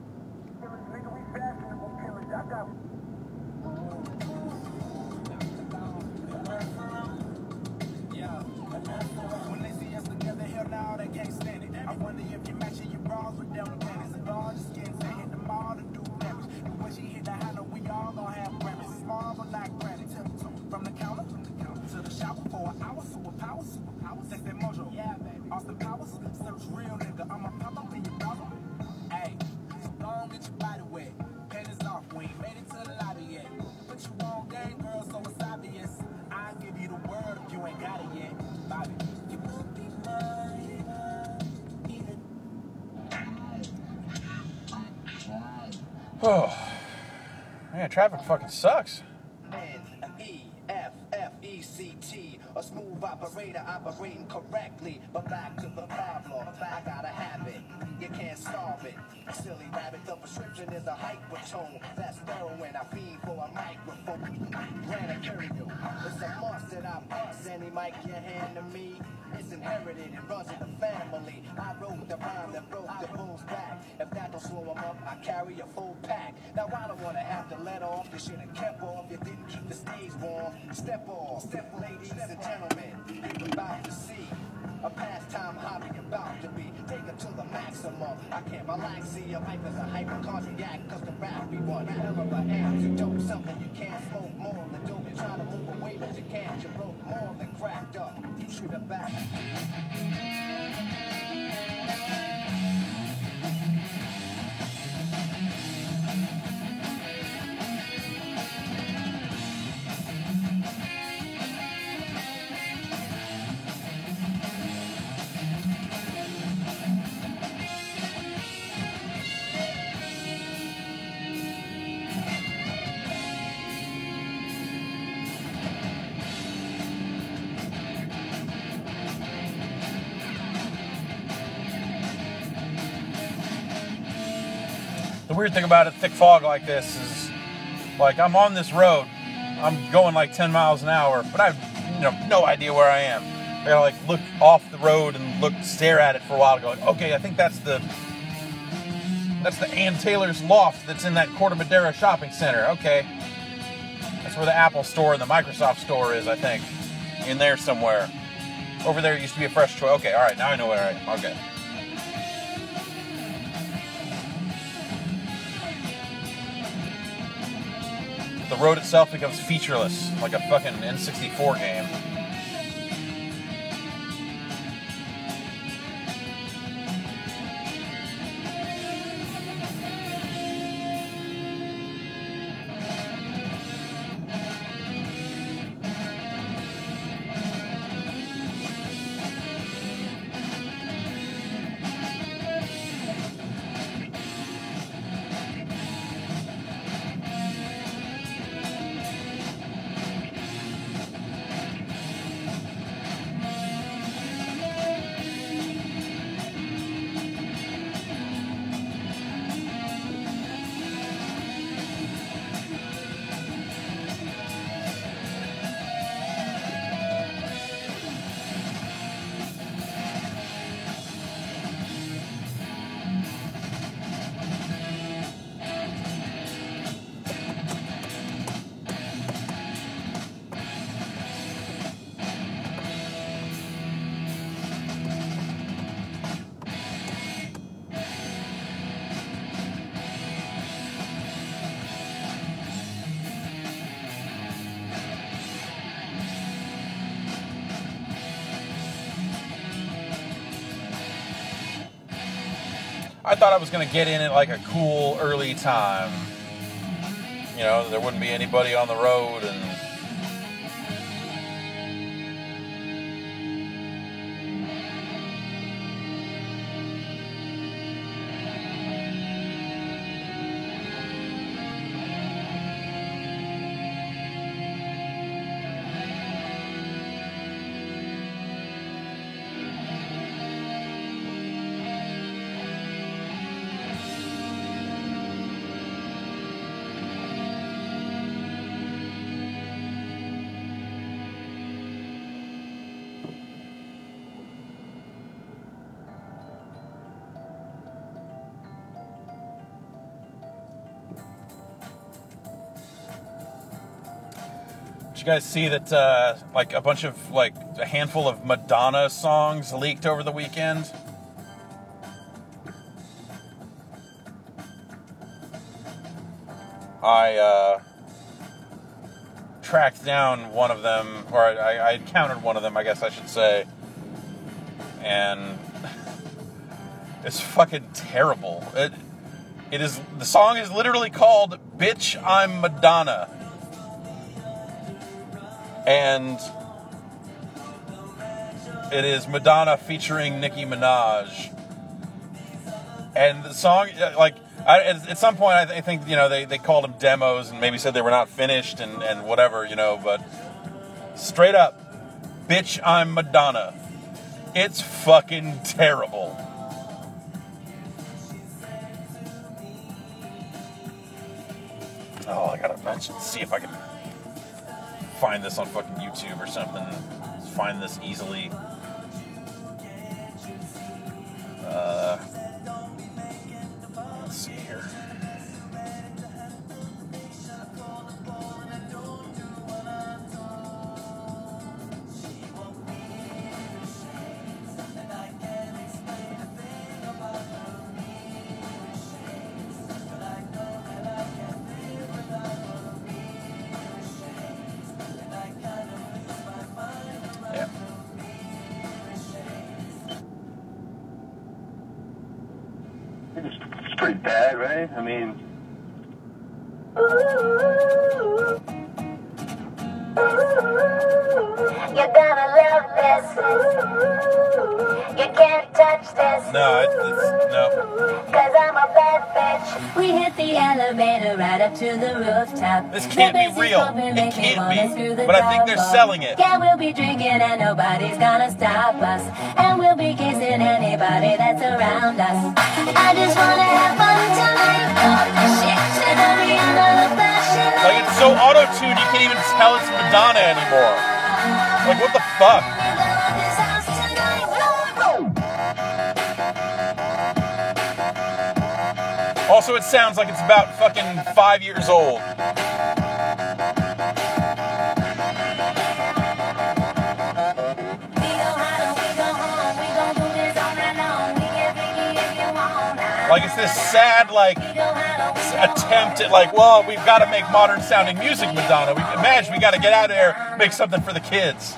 When they see us together, hell now they can't stand it. I wonder if you're matching your bras with down panties and large skins that hit the mall to do damage. And when she hit the handle, we all gon' have premise. Small but not granted. From the counter to the shower for an hour. Superpowers. That's that mojo. Yeah, baby. Austin Powers. Search real nigga. I'ma pop up in your brother. Hey, so long get your body wet. Panties off. We ain't made it to the lobby yet. Put you on game, girl, so it's obvious. I'll give you the word if you ain't got it yet. Bobby, you won't be mine. Oh, man, traffic fucking sucks. N-E-F-F-E-C-T, a smooth operator operating correctly. But back to the problem, I gotta have it. You can't starve it. Silly rabbit, the prescription is a hypertone. That's heroin, I feed for a microphone. Granite curio, it's a must that I bust. Any mic you hand to me, it's inherited, it runs in the family. I wrote the rhyme that broke the bull's back. If that don't slow him up, I carry a full pack. Now I don't wanna have to let off. You should have kept off. You didn't keep the stage warm. Step off, ladies and gentlemen. You're about to see a pastime hobby about to be taken to the maximum. I can't relax, see your life as a hypochondriac, cause the rap be one hell of an antidote. Something you can't smoke more than dope. You try to move away, but you can't. You broke more than cracked up. You shoot it back. The weird thing about a thick fog like this is, like, I'm on this road, I'm going like 10 miles an hour, but I have no idea where I am. I gotta like look off the road and stare at it for a while, going, okay, I think that's the Ann Taylor's loft that's in that Corte Madera shopping center. Okay, that's where the Apple store and the Microsoft store is, I think, in there somewhere. Over there used to be a Fresh Choice. Okay, all right, now I know where I am. Okay. The road itself becomes featureless, like a fucking N64 game. I thought I was going to get in at like a cool early time. You know, there wouldn't be anybody on the road and... Did you guys see that, like, a bunch of, like, a handful of Madonna songs leaked over the weekend? I, tracked down one of them, or I encountered one of them, I guess I should say, and it's fucking terrible. It is, the song is literally called Bitch, I'm Madonna. And it is Madonna featuring Nicki Minaj. And the song, like, at some point, I think, you know, they called them demos and maybe said they were not finished and whatever, you know, but straight up, Bitch, I'm Madonna. It's fucking terrible. Oh, I gotta see if I can find this on fucking YouTube or something. Find this easily. Let's see here. It's pretty bad, right? I mean... You're gonna love this. You can't touch this. No, no. Cause I'm a bad bitch. We hit the elevator right up to the rooftop. This can't be real. It can't be. But I think they're selling it. Yeah, we'll be drinking and nobody's gonna stop us. And we'll be kissing anybody that's around us. I just wanna have fun tonight. Like, it's so auto-tuned you can't even tell it's Madonna anymore. Like, what the fuck? Also, it sounds like it's about fucking 5 years old. We go high. Like, it's this sad, like, attempt at, like, well, we've got to make modern sounding music, Madonna. Imagine we got to get out of there, make something for the kids.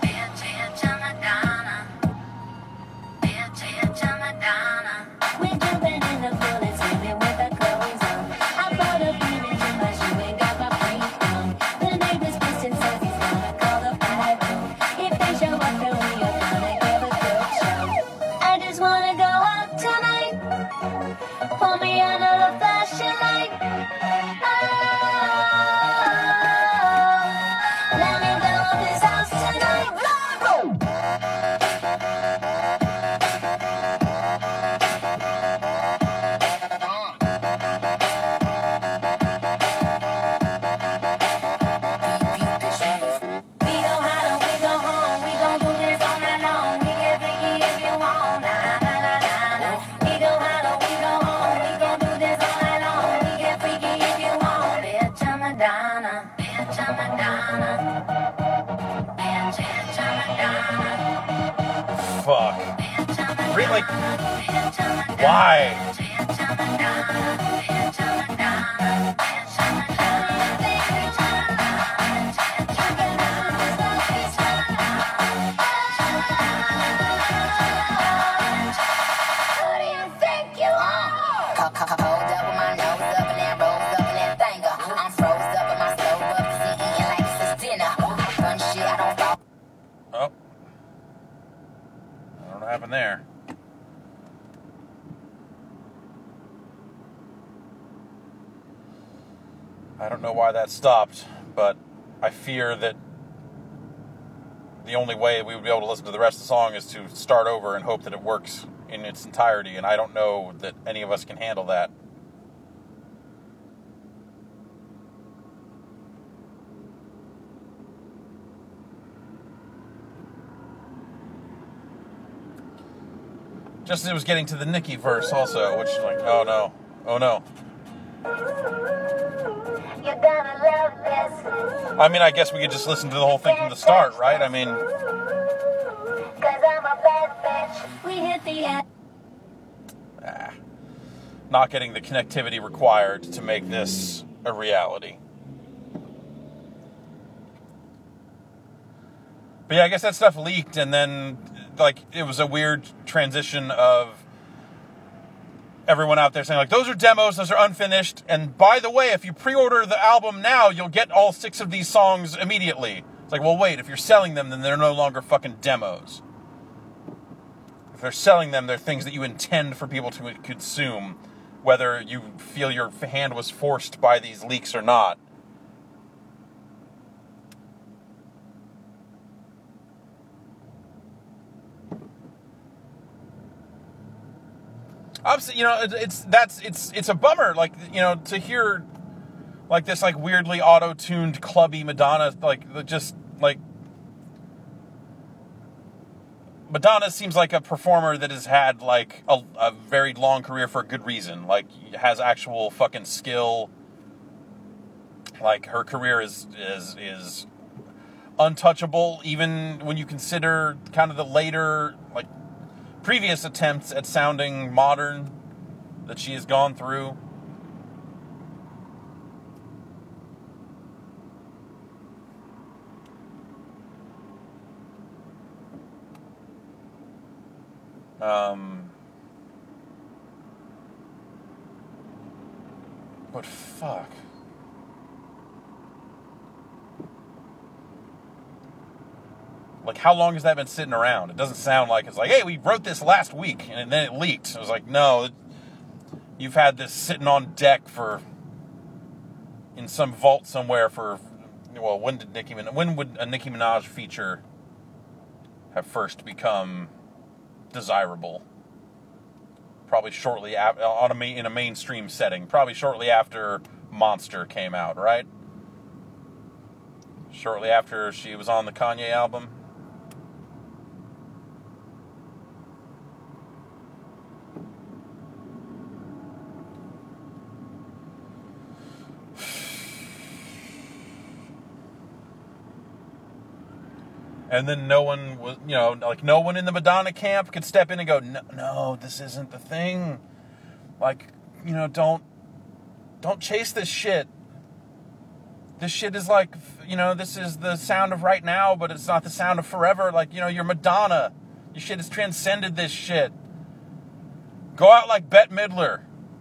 Fuck. Really? Why? Oh. I don't know what happened there. I don't know why that stopped, but I fear that the only way we would be able to listen to the rest of the song is to start over and hope that it works in its entirety, and I don't know that any of us can handle that. Just as it was getting to the Nicki verse also, which is like, oh no, oh no. You're gonna love this. I mean, I guess we could just listen to the whole thing from the start, right? I mean... 'Cause I'm a bad bitch. We hit the end. Not getting the connectivity required to make this a reality. But yeah, I guess that stuff leaked, and then, like, it was a weird transition of everyone out there saying, like, those are demos, those are unfinished, and by the way, if you pre-order the album now, you'll get all 6 of these songs immediately. It's like, well, wait, if you're selling them, then they're no longer fucking demos. If they're selling them, they're things that you intend for people to consume, whether you feel your hand was forced by these leaks or not. You know, it's a bummer, like, you know, to hear like this like weirdly auto-tuned clubby Madonna, like just like Madonna seems like a performer that has had like a very long career for a good reason, like has actual fucking skill. Like her career is untouchable, even when you consider kind of the later, like, previous attempts at sounding modern that she has gone through. But fuck. Like, how long has that been sitting around? It doesn't sound like it's like, hey, we wrote this last week, and then it leaked. I was like, no, you've had this sitting on deck in some vault somewhere for, well, when would a Nicki Minaj feature have first become desirable? Probably shortly after, in a mainstream setting, probably shortly after Monster came out, right? Shortly after she was on the Kanye album. And then no one was, you know, like no one in the Madonna camp could step in and go, no, this isn't the thing. Like, you know, don't chase this shit. This shit is like, you know, this is the sound of right now, but it's not the sound of forever. Like, you know, you're Madonna. Your shit has transcended this shit. Go out like Bette Midler.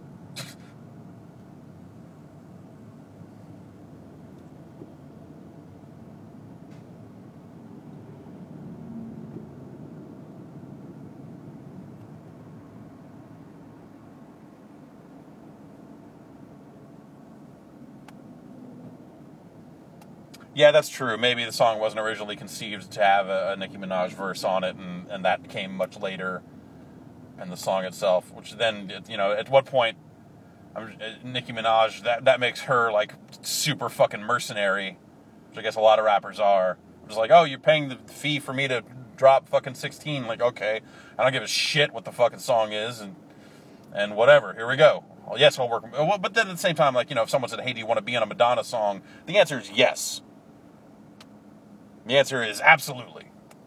Yeah, that's true. Maybe the song wasn't originally conceived to have a Nicki Minaj verse on it, and that came much later in the song itself, which then, you know, at what point, Nicki Minaj, that makes her, like, super fucking mercenary, which I guess a lot of rappers are. It's like, oh, you're paying the fee for me to drop fucking 16. Like, okay, I don't give a shit what the fucking song is, and whatever, here we go. Well, yes, I'll work. But then at the same time, like, you know, if someone said, hey, do you want to be on a Madonna song? The answer is yes. The answer is absolutely.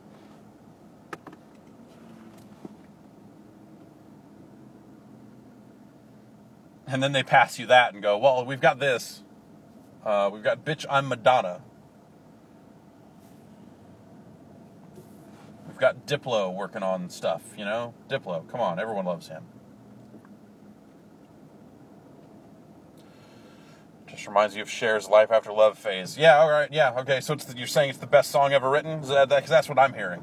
And then they pass you that and go, well, we've got this. We've got Bitch, I'm Madonna. We've got Diplo working on stuff, you know? Diplo, come on, everyone loves him. Just reminds you of Cher's Life After Love phase. Yeah, all right, yeah, okay, so you're saying it's the best song ever written? Because that's what I'm hearing.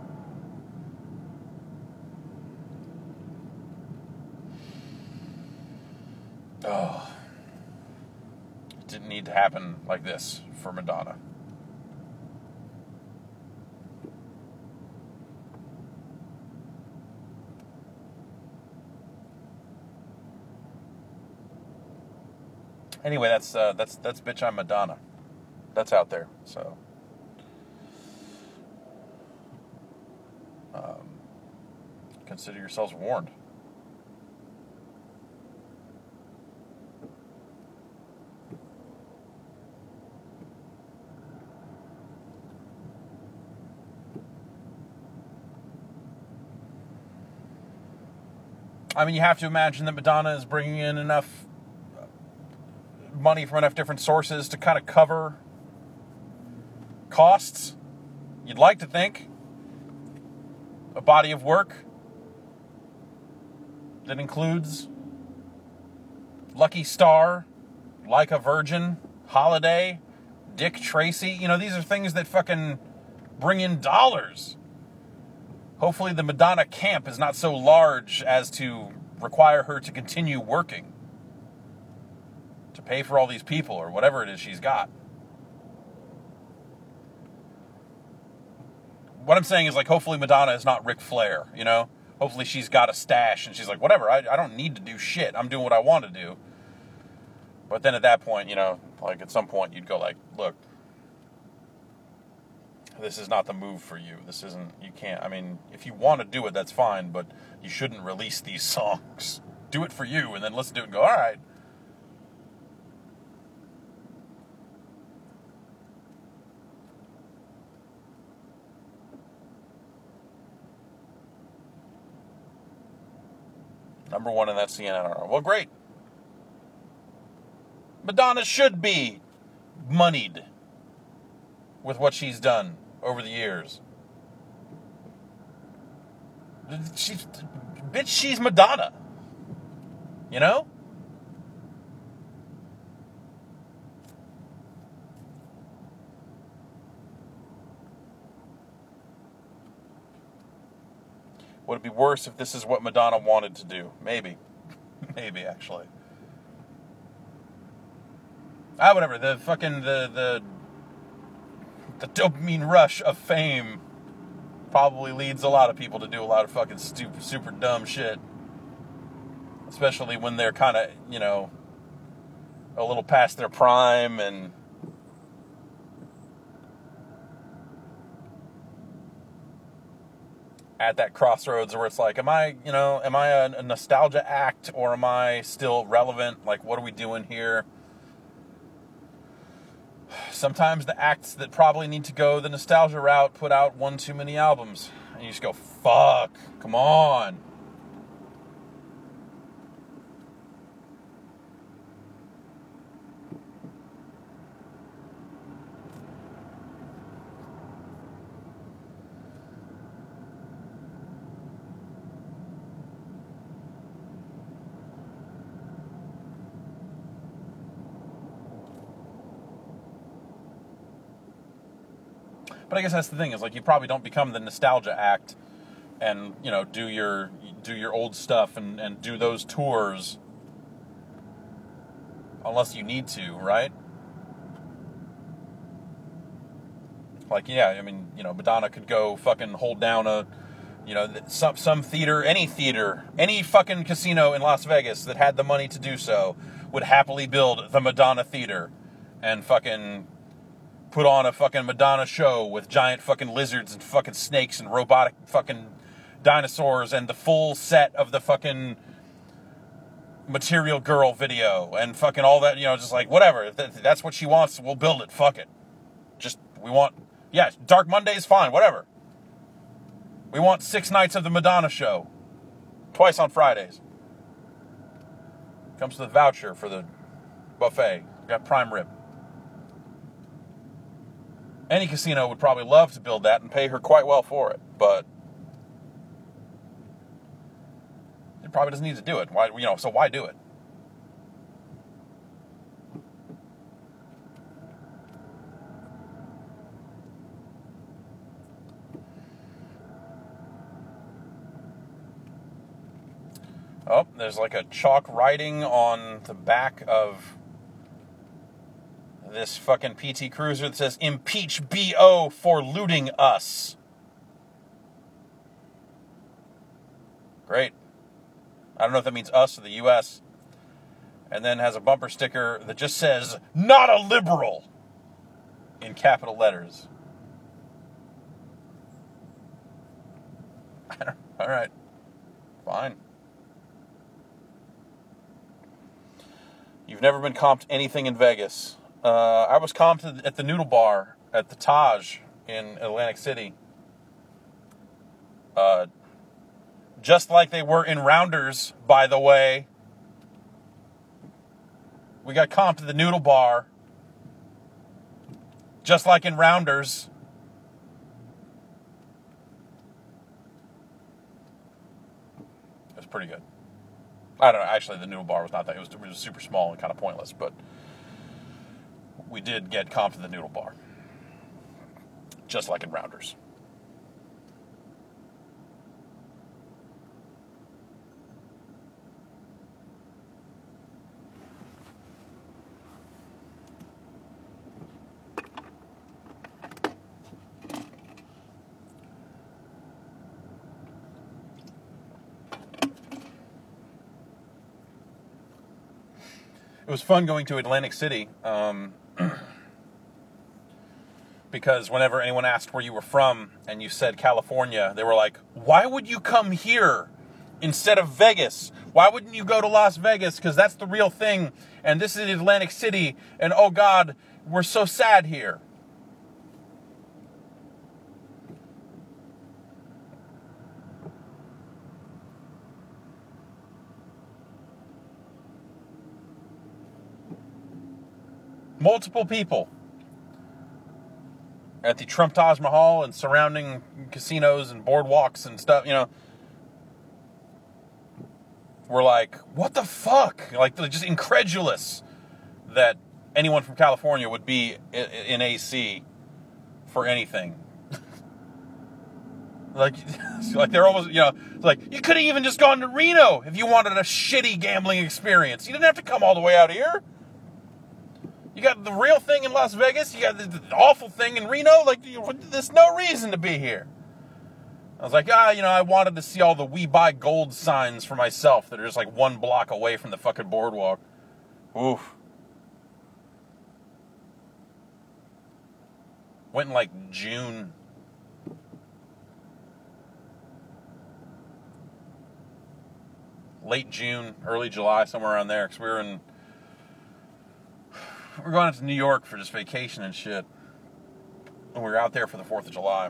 Oh. It didn't need to happen like this for Madonna. Anyway, that's Bitch, I'm Madonna. That's out there, so. Consider yourselves warned. I mean, you have to imagine that Madonna is bringing in enough money from enough different sources to kind of cover costs. You'd like to think. A body of work that includes Lucky Star, Like a Virgin, Holiday, Dick Tracy. You know, these are things that fucking bring in dollars. Hopefully the Madonna camp is not so large as to require her to continue working to pay for all these people or whatever it is she's got. What I'm saying is, like, hopefully Madonna is not Ric Flair, you know? Hopefully she's got a stash and she's like, whatever, I don't need to do shit. I'm doing what I want to do. But then at that point, you know, like at some point you'd go like, look, this is not the move for you. This isn't, you can't, I mean, if you want to do it, that's fine, but you shouldn't release these songs. Do it for you and then listen to it and go, all right. Number one in that CNN. Well, great. Madonna should be moneyed with what she's done over the years. She's Madonna. You know? Would it be worse if this is what Madonna wanted to do? Maybe. Maybe, actually. Whatever. The fucking, the dopamine rush of fame probably leads a lot of people to do a lot of fucking stupid, super dumb shit. Especially when they're kind of, you know, a little past their prime and at that crossroads where it's like, am I a nostalgia act or am I still relevant? Like, what are we doing here? Sometimes the acts that probably need to go the nostalgia route put out one too many albums. And you just go, fuck, come on. But I guess that's the thing, is like you probably don't become the nostalgia act and, you know, do your old stuff and do those tours unless you need to, right? Like, yeah, I mean, you know, Madonna could go fucking hold down a, you know, some theater, any fucking casino in Las Vegas that had the money to do so would happily build the Madonna Theater and fucking put on a fucking Madonna show with giant fucking lizards and fucking snakes and robotic fucking dinosaurs and the full set of the fucking Material Girl video and fucking all that, you know, just like, whatever. If that's what she wants, we'll build it. Fuck it. Just, we want, yeah, Dark Monday is fine, whatever. We want 6 nights of the Madonna show. Twice on Fridays. Comes with a voucher for the buffet. Got prime rib. Any casino would probably love to build that and pay her quite well for it, but it probably doesn't need to do it. Why, you know, so why do it? Oh, there's like a chalk writing on the back of this fucking PT Cruiser that says, "Impeach BO for looting us." Great. I don't know if that means us or the U.S. And then has a bumper sticker that just says, "Not a liberal," in capital letters. All right. Fine. You've never been comped anything in Vegas. I was comped at the Noodle Bar at the Taj in Atlantic City. Just like they were in Rounders, by the way. We got comped at the Noodle Bar. Just like in Rounders. It was pretty good. I don't know, actually the Noodle Bar was not that, it was super small and kind of pointless, but we did get comped to the Noodle Bar. Just like in Rounders. It was fun going to Atlantic City, because whenever anyone asked where you were from and you said California, they were like, "Why would you come here instead of Vegas? Why wouldn't you go to Las Vegas? Because that's the real thing, and this is Atlantic City, and oh God, we're so sad here." Multiple people at the Trump Taj Mahal and surrounding casinos and boardwalks and stuff, you know, were like, what the fuck? Like, they're just incredulous that anyone from California would be in AC for anything. like they're almost, you know, like, you could have even just gone to Reno if you wanted a shitty gambling experience. You didn't have to come all the way out here. You got the real thing in Las Vegas. You got the awful thing in Reno. Like, there's no reason to be here. I was like, you know, I wanted to see all the "We Buy Gold" signs for myself that are just like 1 block away from the fucking boardwalk. Oof. Went in like June. Late June, early July, somewhere around there, because we're going out to New York for just vacation and shit. And we were out there for the 4th of July.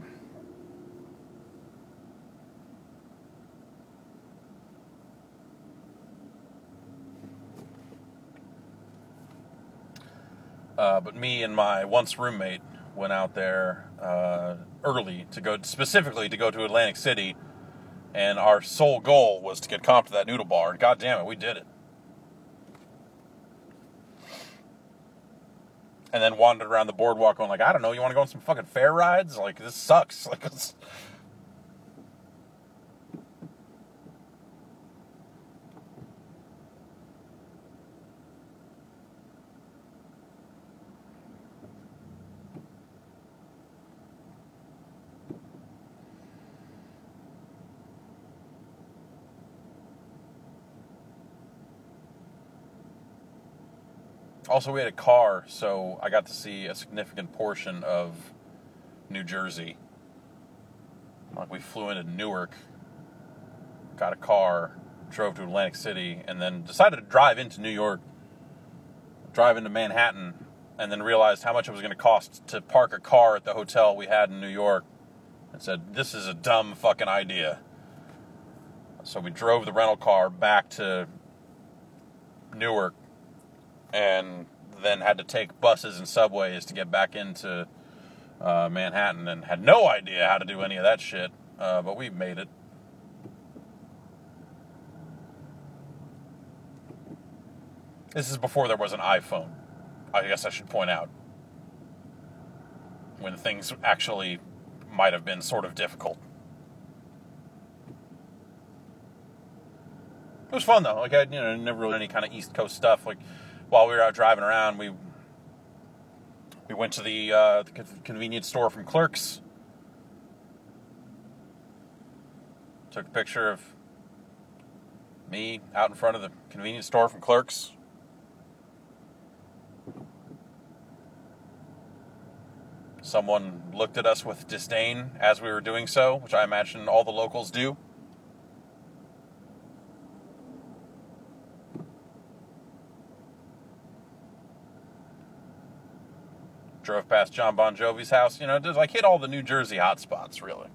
But me and my once roommate went out there early specifically to go to Atlantic City. And our sole goal was to get comped to that Noodle Bar. And God damn it, we did it. and then wandered around the boardwalk going like, I don't know, you want to go on some fucking fair rides? Like, this sucks. Like, it's... Also, we had a car, so I got to see a significant portion of New Jersey. Like, we flew into Newark, got a car, drove to Atlantic City, and then decided to drive into New York, drive into Manhattan, and then realized how much it was going to cost to park a car at the hotel we had in New York, and said, this is a dumb fucking idea. So we drove the rental car back to Newark, and then had to take buses and subways to get back into Manhattan, and had no idea how to do any of that shit, but we made it. This is before there was an iPhone, I guess I should point out, when things actually might have been sort of difficult. It was fun though. Like, I never really did any kind of East Coast stuff. Like, while we were out driving around, we went to the convenience store from Clerks. Took a picture of me out in front of the convenience store from Clerks. Someone looked at us with disdain as we were doing so, which I imagine all the locals do. Drove past John Bon Jovi's house, just like hit all the New Jersey hot spots, really.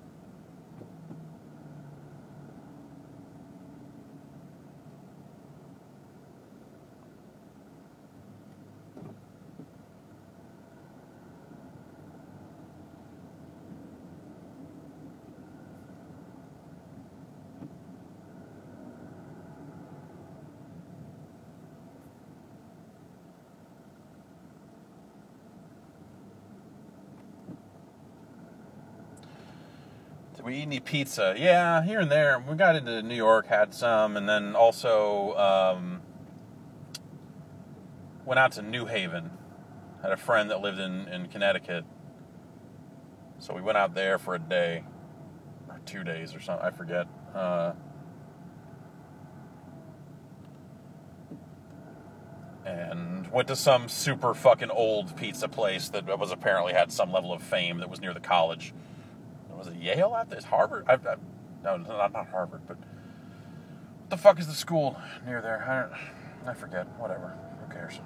Did we eat any pizza? Yeah, here and there. We got into New York, had some, and then also went out to New Haven. Had a friend that lived in Connecticut. So we went out there for a day, or 2 days or something, I forget. And went to some super fucking old pizza place that was apparently had some level of fame that was near the college. Was it Yale out there? Is Harvard? No, not Harvard, but what the fuck is the school near there? I forget. Whatever. Who cares?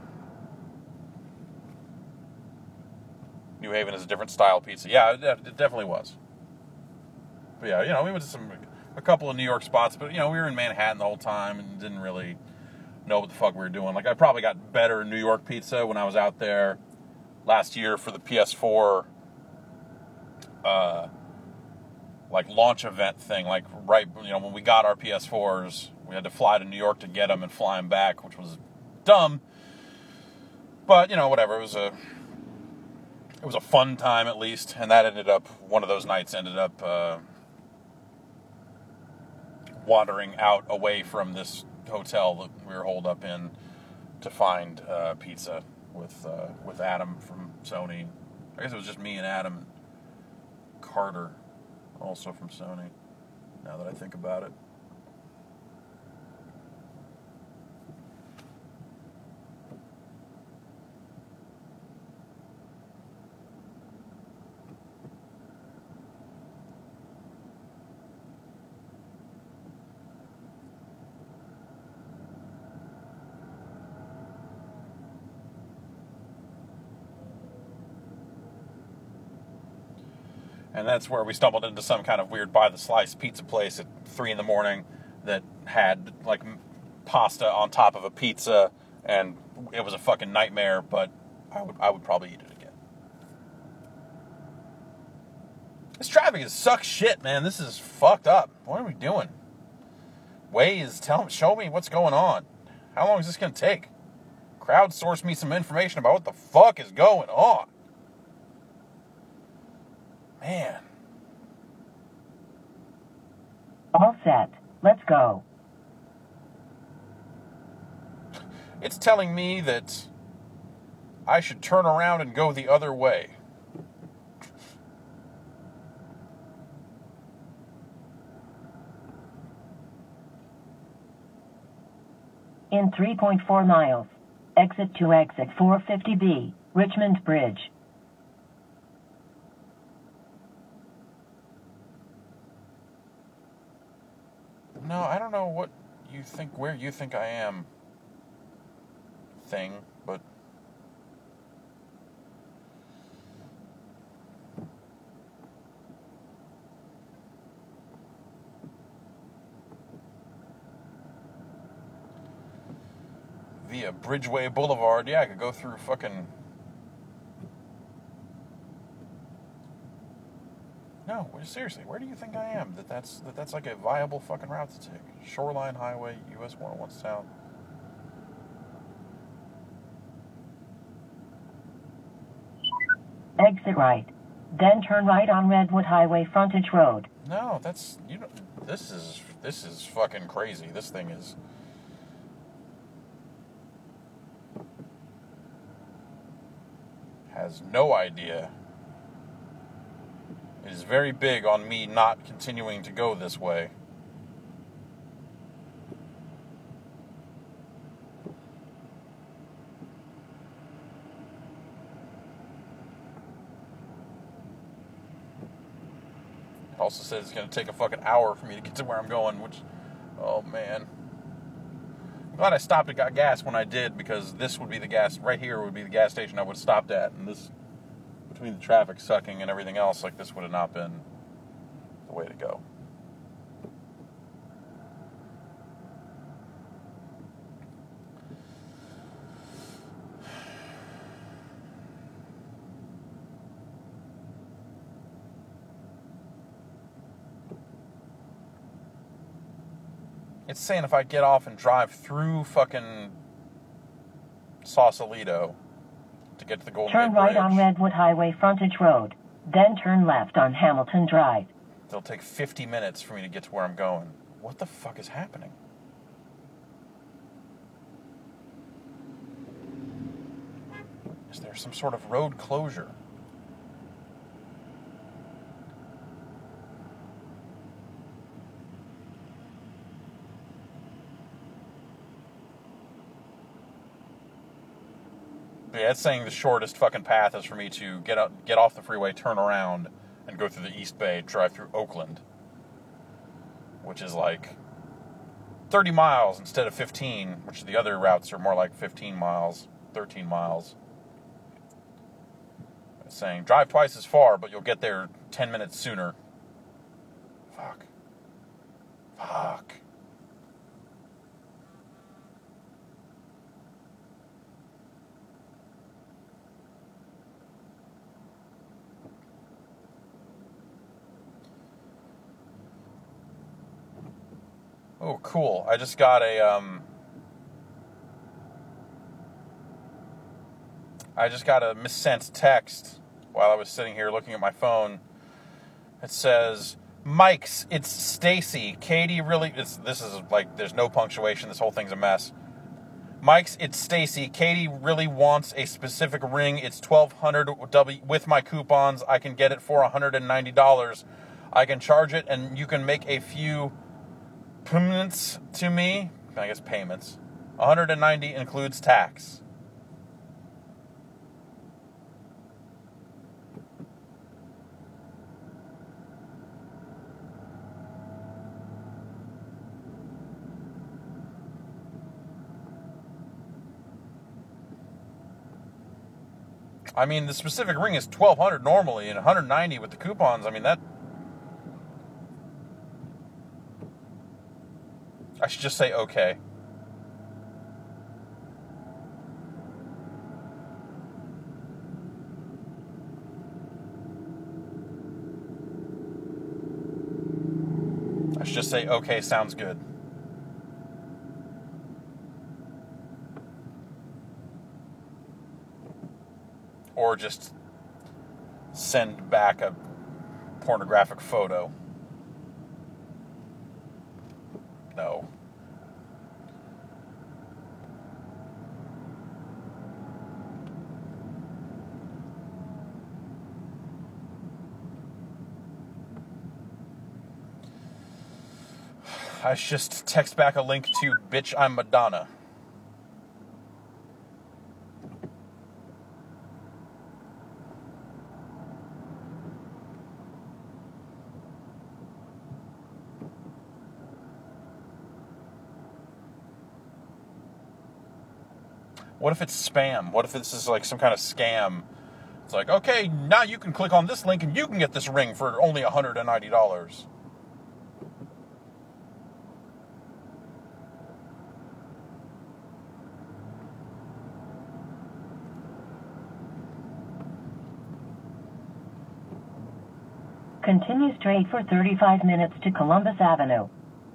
New Haven is a different style pizza. Yeah, it definitely was. But yeah, we went to a couple of New York spots, but we were in Manhattan the whole time and didn't really know what the fuck we were doing. Like, I probably got better New York pizza when I was out there last year for the PS4 like launch event thing, like right, when we got our PS4s, we had to fly to New York to get them and fly them back, which was dumb, but whatever. It was a fun time at least, and that one of those nights ended up wandering out away from this hotel that we were holed up in to find pizza with Adam from Sony. I guess it was just me and Adam and Carter, also from Sony, now that I think about it. And that's where we stumbled into some kind of weird by-the-slice pizza place at 3 a.m. that had, like, pasta on top of a pizza, and it was a fucking nightmare, but I would probably eat it again. This traffic sucks shit, man. This is fucked up. What are we doing? Waze, show me what's going on. How long is this going to take? Crowdsource me some information about what the fuck is going on. Man. All set. Let's go. It's telling me that I should turn around and go the other way. In 3.4 miles. Exit to exit 450B, Richmond Bridge. No, I don't know what you think, where you think I am thing, but via Bridgeway Boulevard, yeah, I could go through fucking... No, seriously, where do you think I am? That's like a viable fucking route to take. Shoreline Highway, US 101 South. Exit right. Then turn right on Redwood Highway Frontage Road. No, that's, you know, this is fucking crazy. This thing is... has no idea. It is very big on me not continuing to go this way. It also says it's going to take a fucking hour for me to get to where I'm going, which, oh man. I'm glad I stopped and got gas when I did, because this would be the gas, right here would be the gas station I would have stopped at, and this, between the traffic sucking and everything else, like, this would have not been the way to go. It's saying if I get off and drive through fucking Sausalito to get to the Golden Gate Turn right Bridge, on Redwood Highway Frontage Road. Then turn left on Hamilton Drive. it'll take 50 minutes for me to get to where I'm going. What the fuck is happening? Is there some sort of road closure? Yeah, it's saying the shortest fucking path is for me to get off the freeway, turn around, and go through the East Bay, drive through Oakland, which is like 30 miles instead of 15, which the other routes are more like 15 miles, 13 miles. It's saying drive twice as far, but you'll get there 10 minutes sooner. Fuck. Fuck. Oh, cool. I just got a missent text while I was sitting here looking at my phone. It says, "Mike's, it's Stacy. Katie really..." This is like, there's no punctuation. This whole thing's a mess. "Mike's, it's Stacy. Katie really wants a specific ring. It's $1,200 with my coupons. I can get it for $190. I can charge it, and you can make a few payments to me." I guess payments. $190 includes tax. I mean, the specific ring is $1,200 normally, and $190 with the coupons. I mean, that... I should just say okay. I should just say okay, sounds good. or just send back a pornographic photo. No. I just text back a link to Bitch, I'm Madonna. What if it's spam? What if this is like some kind of scam? It's like, okay, now you can click on this link and you can get this ring for only $190. Continue straight for 35 minutes to Columbus Avenue.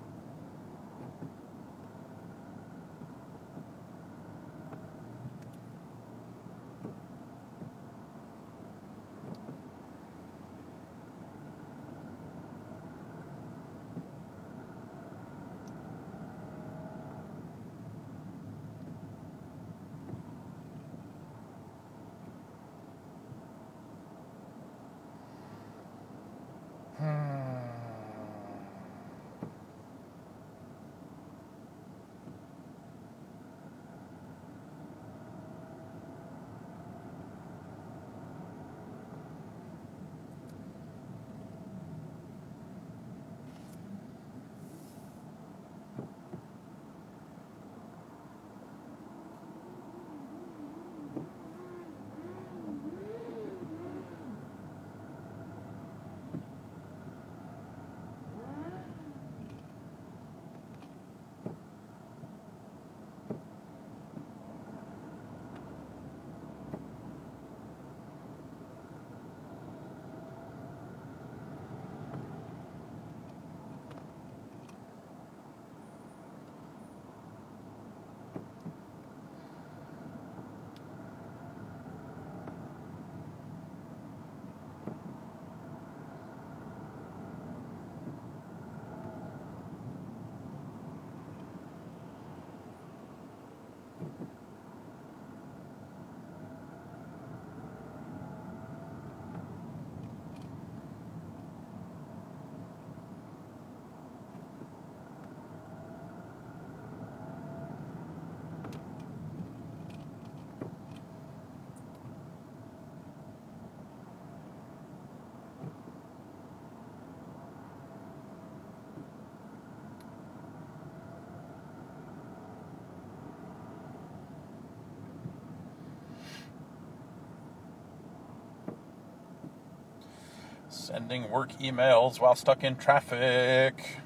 Sending work emails while stuck in traffic.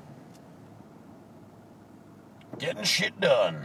Getting shit done.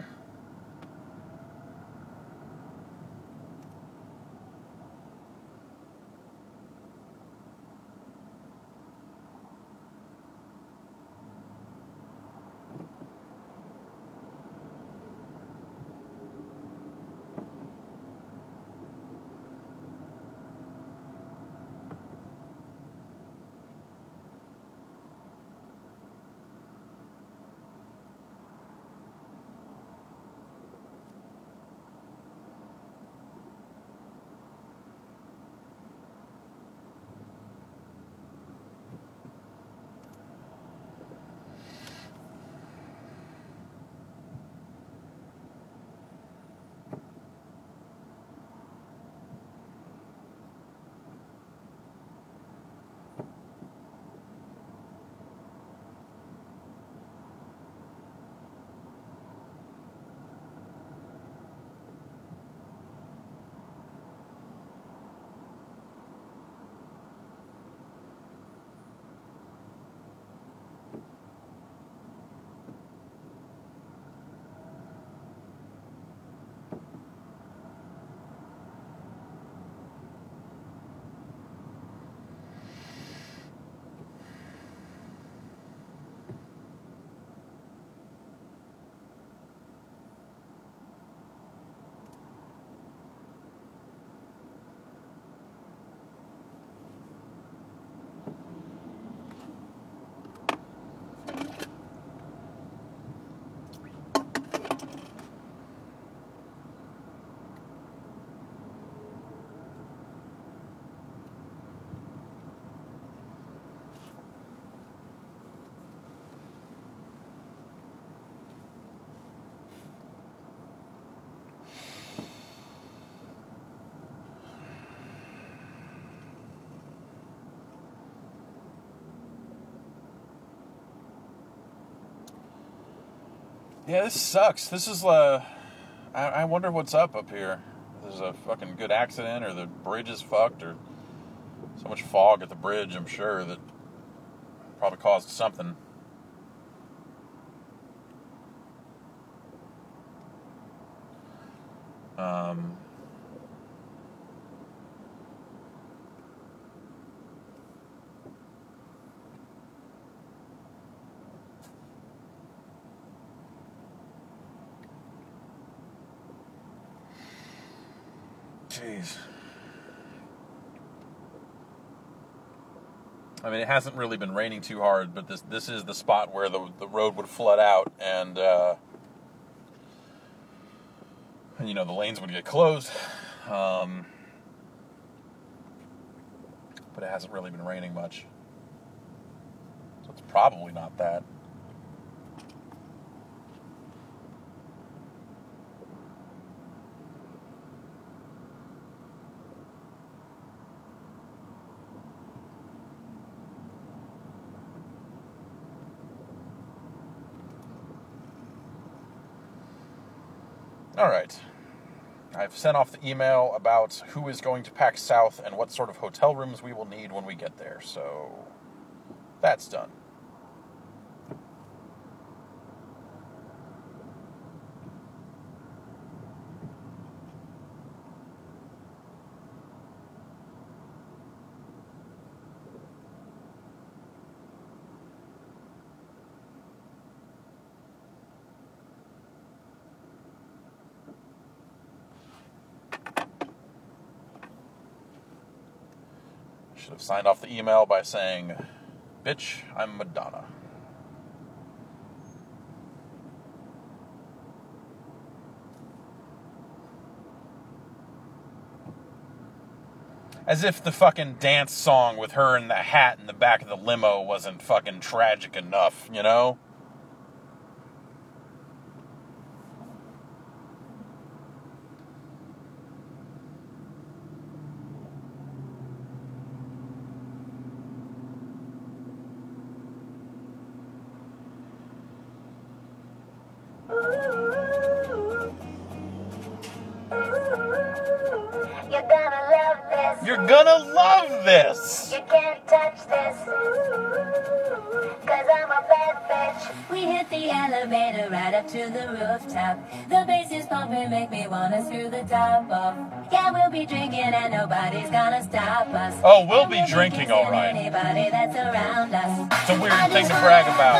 Yeah, this sucks. This is, I wonder what's up here. There's a fucking good accident, or the bridge is fucked, or so much fog at the bridge, I'm sure, that probably caused something. Jeez. I mean, it hasn't really been raining too hard, but this is the spot where the road would flood out, and you know, the lanes would get closed. But it hasn't really been raining much, so it's probably not that. All right. I've sent off the email about who is going to PAX South and what sort of hotel rooms we will need when we get there, so that's done. Should have signed off the email by saying, "Bitch, I'm Madonna." As if the fucking dance song with her in the hat in the back of the limo wasn't fucking tragic enough, you know? You're gonna love this. You can't touch this, cause I'm a bad bitch. We hit the elevator right up to the rooftop. The bass is pumping, make me wanna screw the top off. Yeah, we'll be drinking and nobody's gonna stop us. Oh, we'll be drinking, all right. Anybody that's around us. It's a weird thing to brag about.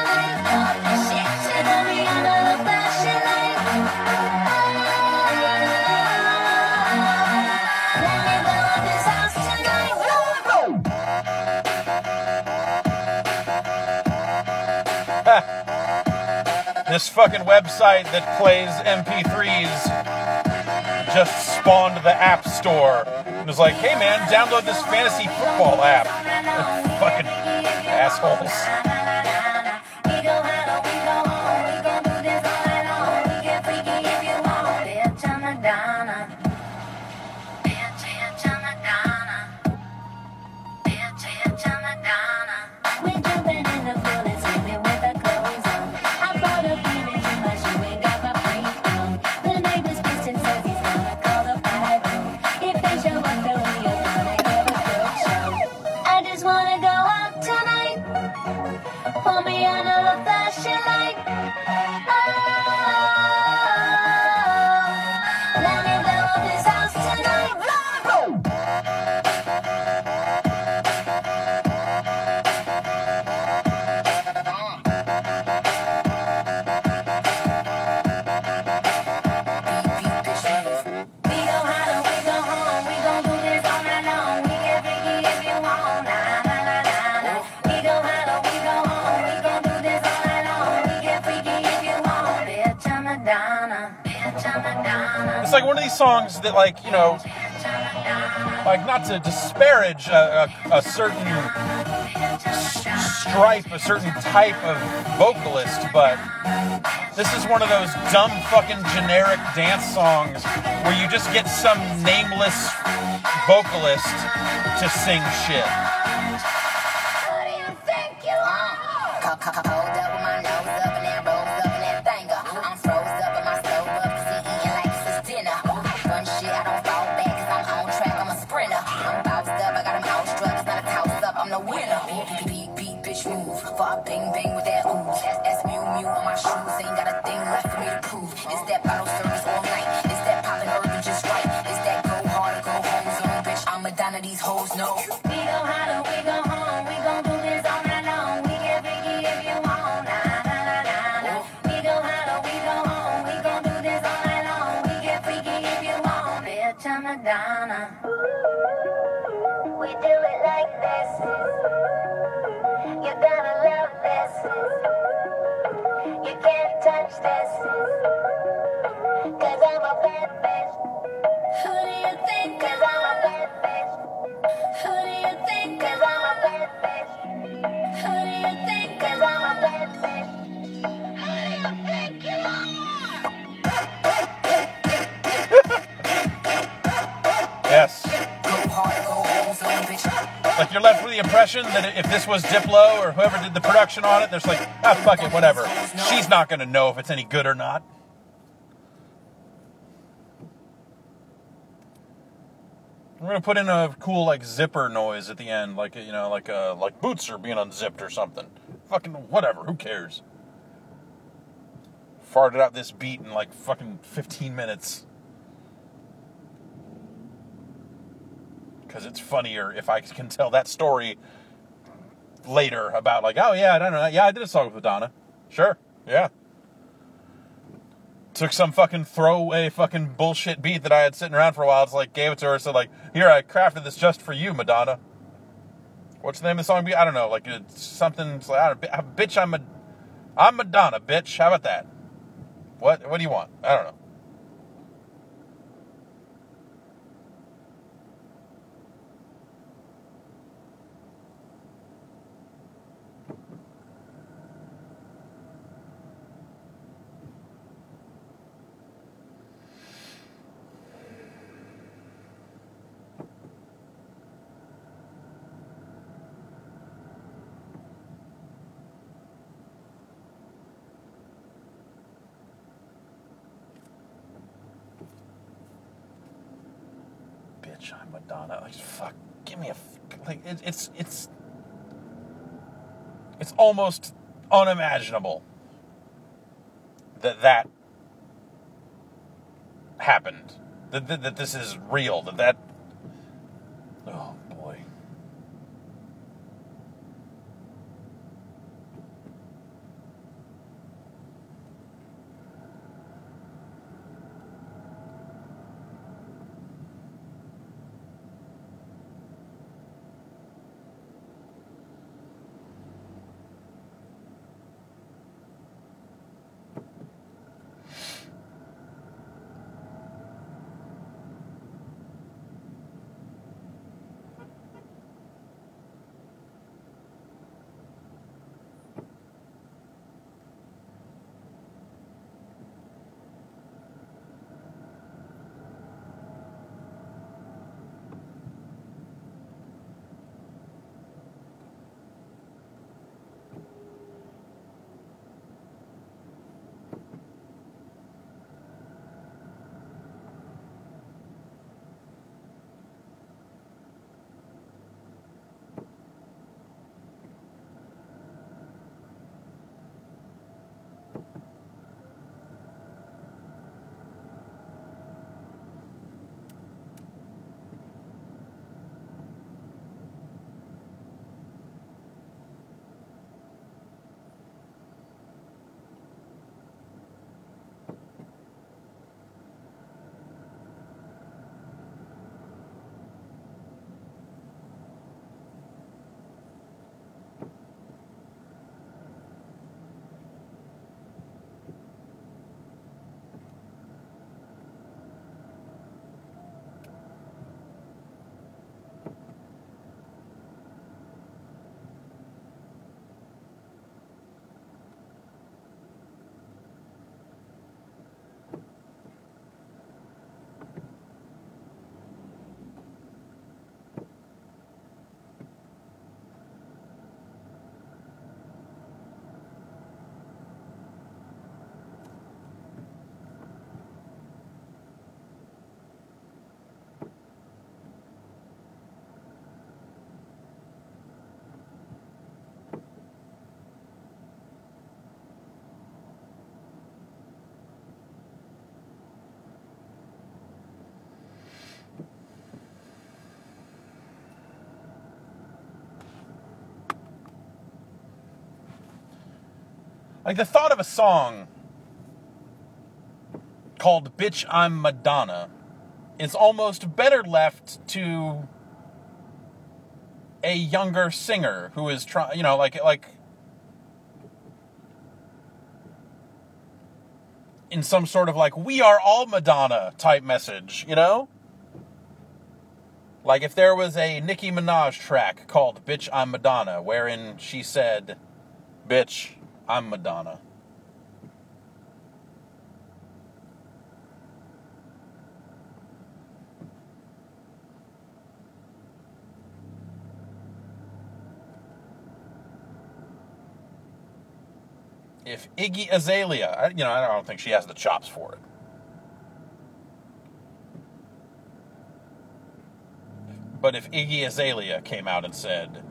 This fucking website that plays MP3s just spawned the App Store. It was like, hey man, download this fantasy football app. Fucking assholes. It's like one of these songs that, like, you know, like, not to disparage a certain stripe, a certain type of vocalist, but this is one of those dumb fucking generic dance songs where you just get some nameless vocalist to sing shit. What do you think you are? Hold up with my nose up in that, rolls up in that thing. I bang bang with that ooh. That's Mew Mew on my shoes. Ain't got a thing left for me to prove. It's that bottle service all night. It's that poppin' urban just right. It's that go hard or go home zone, bitch. I'm Madonna, these hoes know. We go holler, we go home. We gon' do this all night long. We get freaky if you want. Nah, nah, nah, nah, nah. We go holler, we go home. We gon' do this all night long. We get freaky if you want. Bitch, I'm Madonna. We do it like this. You gotta love this. You can't touch this. 'Cause I'm a bad bitch. Who do you think? 'Cause I'm a bad bitch. Who do you think? 'Cause I'm a bad bitch. Who do you think? 'Cause I'm a bad bitch. Who do you think you are? Yes. Go hard, go home zone, bitch. Like, you're left with the impression that if this was Diplo or whoever did the production on it, there's like, ah, fuck it, whatever. She's not going to know if it's any good or not. We're going to put in a cool, like, zipper noise at the end, like, you know, like boots are being unzipped or something. Fucking whatever, who cares? Farted out this beat in, like, fucking 15 minutes. Because it's funnier if I can tell that story later about, like, oh, yeah, I don't know. Yeah, I did a song with Madonna. Sure, yeah. Took some fucking throwaway fucking bullshit beat that I had sitting around for a while. It's like, gave it to her, said, like, here, I crafted this just for you, Madonna. What's the name of the song? I don't know. Like, it's something, it's like, I don't know, bitch, I'm Madonna, bitch. How about that? What do you want? I don't know. I'm Madonna. Like, fuck, give me a, like, it's almost unimaginable that happened. That this is real. That. Oh boy. Like, the thought of a song called Bitch, I'm Madonna is almost better left to a younger singer who is trying, you know, like in some sort of like, we are all Madonna type message, you know? Like if there was a Nicki Minaj track called Bitch, I'm Madonna, wherein she said, Bitch, I'm Madonna. If Iggy Azalea, you know, I don't think she has the chops for it. But if Iggy Azalea came out and said,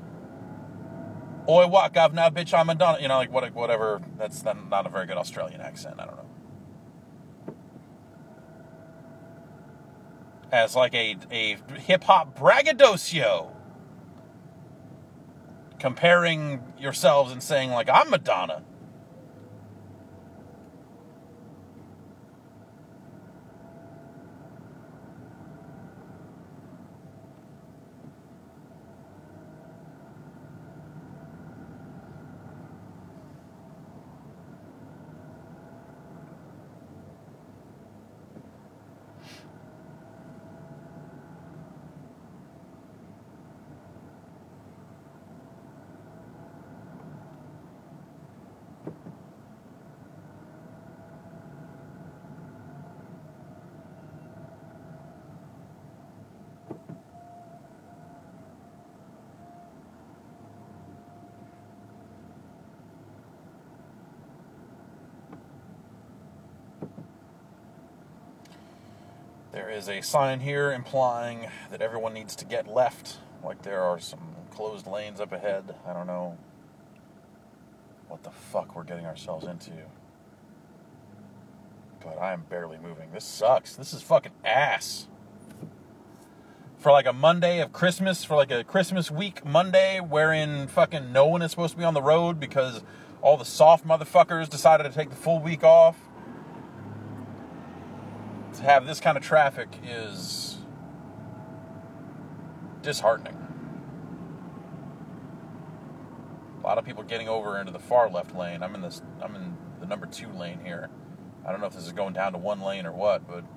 Oi, what, governor, bitch, I'm Madonna, you know, like whatever, that's not a very good Australian accent, I don't know. As like a hip-hop braggadocio, comparing yourselves and saying, like, I'm Madonna. There is a sign here implying that everyone needs to get left, like there are some closed lanes up ahead. I don't know what the fuck we're getting ourselves into. But I am barely moving. This sucks. This is fucking ass. For like a Monday of Christmas, for like a Christmas week Monday, wherein fucking no one is supposed to be on the road because all the soft motherfuckers decided to take the full week off. To have this kind of traffic is disheartening. A lot of people getting over into the far left lane. I'm in the number 2 lane here. I don't know if this is going down to 1 lane or what, but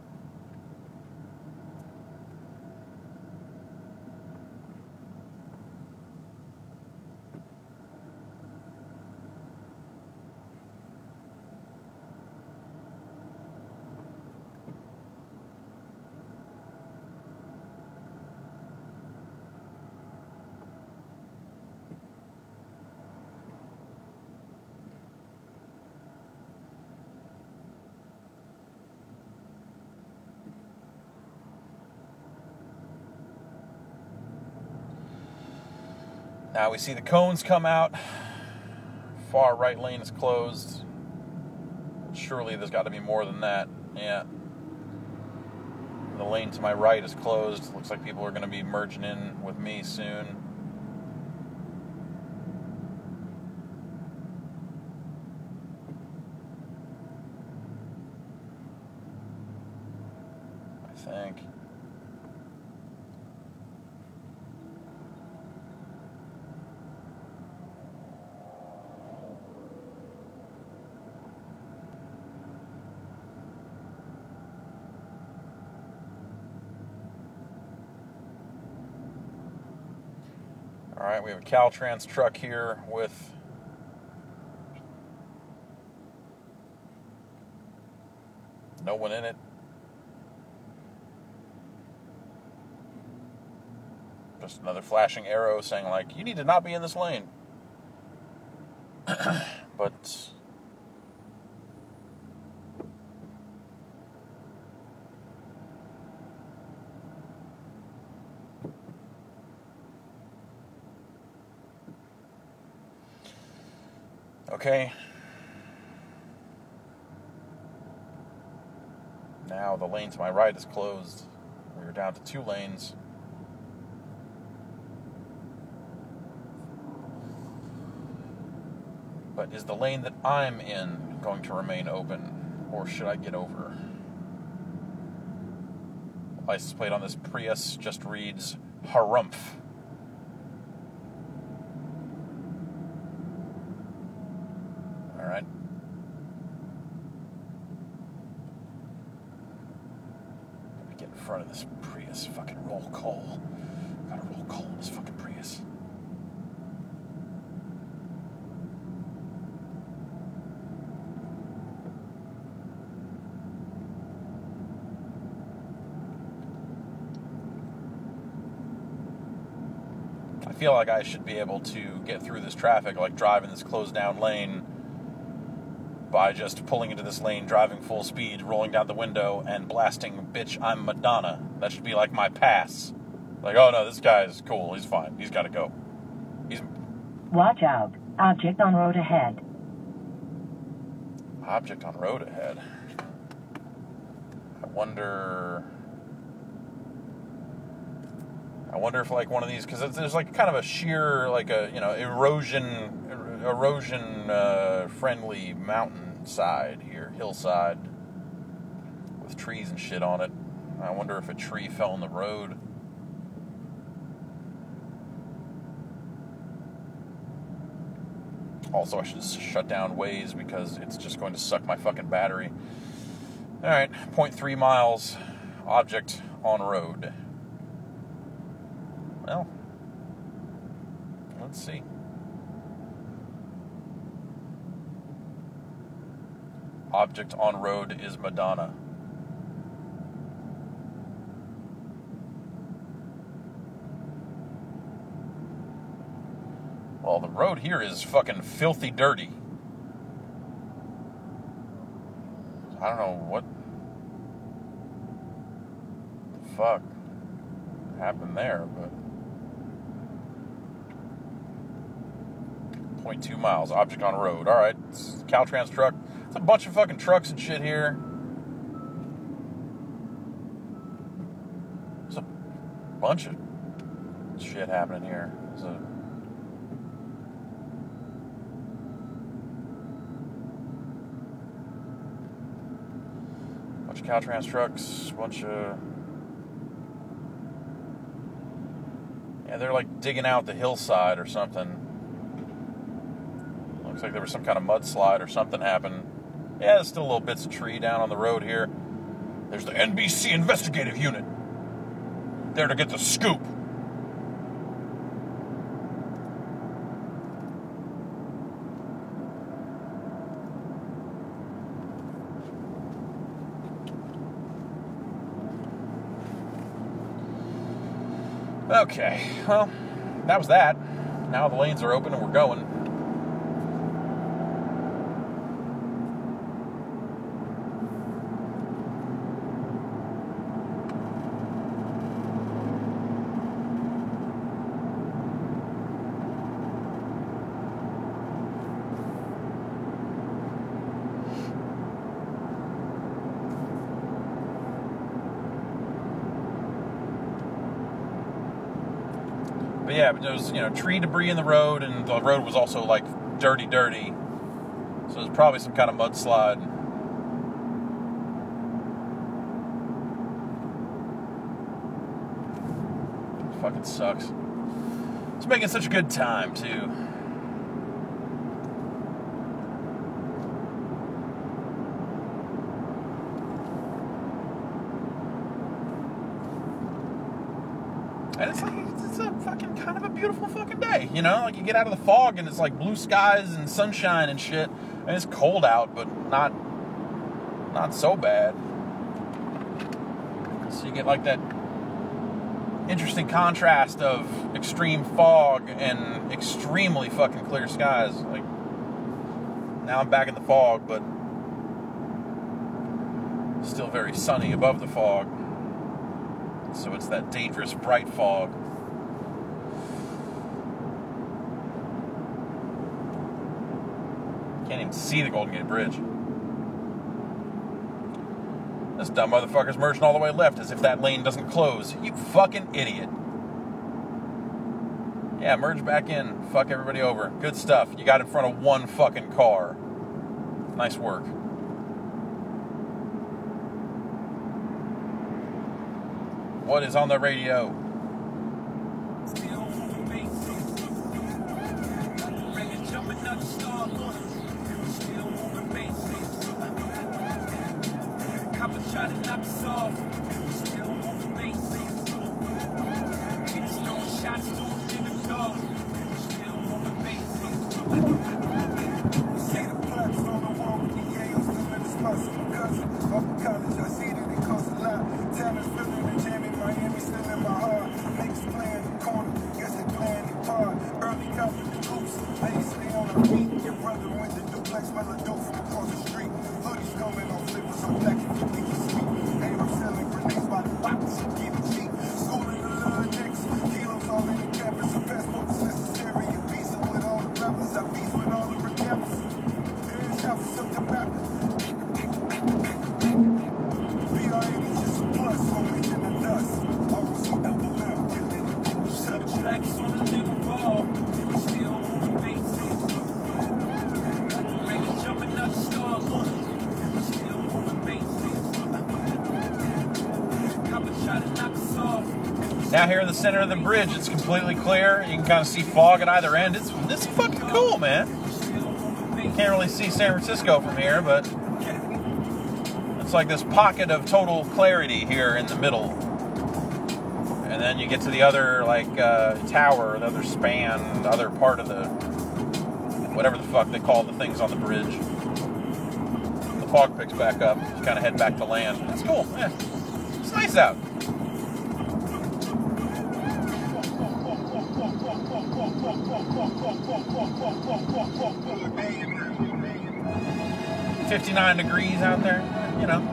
now we see the cones come out. Far right lane is closed. Surely there's got to be more than that. Yeah. The lane to my right is closed. Looks like people are going to be merging in with me soon. I think. All right, we have a Caltrans truck here with no one in it. Just another flashing arrow saying, like, you need to not be in this lane. But okay. Now the lane to my right is closed. We are down to 2 lanes. But is the lane that I'm in going to remain open, or should I get over? License plate on this Prius just reads Harumph. Alright. Gotta get in front of this Prius. Fucking roll coal. Gotta roll coal in this fucking Prius. I feel like I should be able to get through this traffic, like driving this closed down lane, by just pulling into this lane, driving full speed, rolling down the window, and blasting, "Bitch, I'm Madonna." That should be like my pass. Like, oh no, this guy is cool, he's fine, he's gotta go. Watch out. Object on road ahead. Object on road ahead. I wonder if like one of these, because there's like kind of a sheer, like a, you know, erosion friendly mountainside here, hillside, with trees and shit on it. I wonder if a tree fell in the road. Also, I should shut down Waze because it's just going to suck my fucking battery. Alright, 0.3 miles, object on road. Well, let's see. Object on road is Madonna. Well, the road here is fucking filthy dirty. I don't know what the fuck happened there, but 0.2 miles, object on road. Alright, it's a Caltrans truck. It's a bunch of fucking trucks and shit here. There's a bunch of shit happening here. There's a bunch of Caltrans trucks, bunch of... Yeah, they're like digging out the hillside or something. Looks like there was some kind of mudslide or something happened. Yeah, there's still little bits of tree down on the road here. There's the NBC investigative unit. There to get the scoop. Okay, well, that was that. Now the lanes are open and we're going. But yeah, there was, you know, tree debris in the road, and the road was also, like, dirty. So there's probably some kind of mudslide. It fucking sucks. It's making such a good time, too. And it's like, it's a fucking kind of a beautiful fucking day, you know? Like, you get out of the fog and it's like blue skies and sunshine and shit. And it's cold out, but not so bad. So you get like that interesting contrast of extreme fog and extremely fucking clear skies. Like, now I'm back in the fog, but still very sunny above the fog. So it's that dangerous bright fog. Can't even see the Golden Gate Bridge. This dumb motherfucker's merging all the way left as if that lane doesn't close. You fucking idiot. Yeah, merge back in. Fuck everybody over. Good stuff. You got in front of one fucking car. Nice work. What is on the radio? Now here in the center of the bridge, it's completely clear. You can kind of see fog at either end. It's fucking cool, man. You can't really see San Francisco from here, but it's like this pocket of total clarity here in the middle. And then you get to the other, like, tower, the other span, the other part of the, whatever the fuck they call the things on the bridge. The fog picks back up. You kind of head back to land. It's cool, yeah. It's nice out. 59 degrees out there, you know.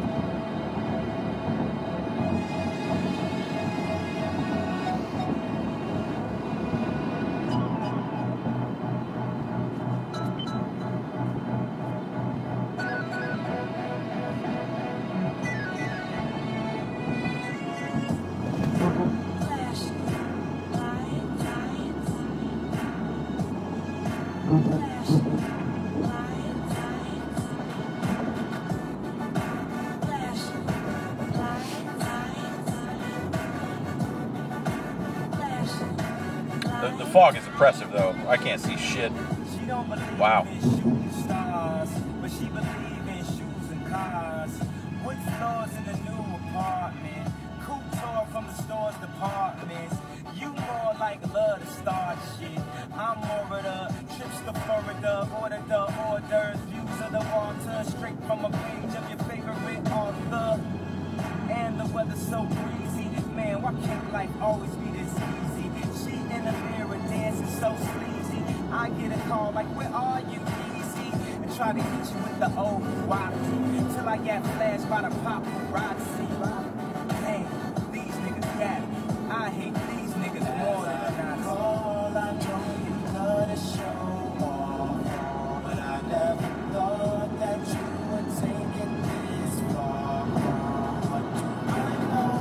The fog is impressive, though. I can't see shit. Wow. But she believe in shoes and cars. Wood floors in the new apartment. Coupe tour from the store's departments. You more like love to start shit. I'm more of the trips to Florida. Order the orders. Views of the water. Straight from a page of your favorite author. And the weather's so breezy. Man, why can't life always be this easy? She in the mirror dancing so sleazy. I get a call like, where are you, easy? And try to hit you with the old wacky. Till I get flashed by the paparazzi. Man, these niggas got it. I hate these niggas more than I know. All I know you love to show off. But I never thought that you would take it this far. What do I know?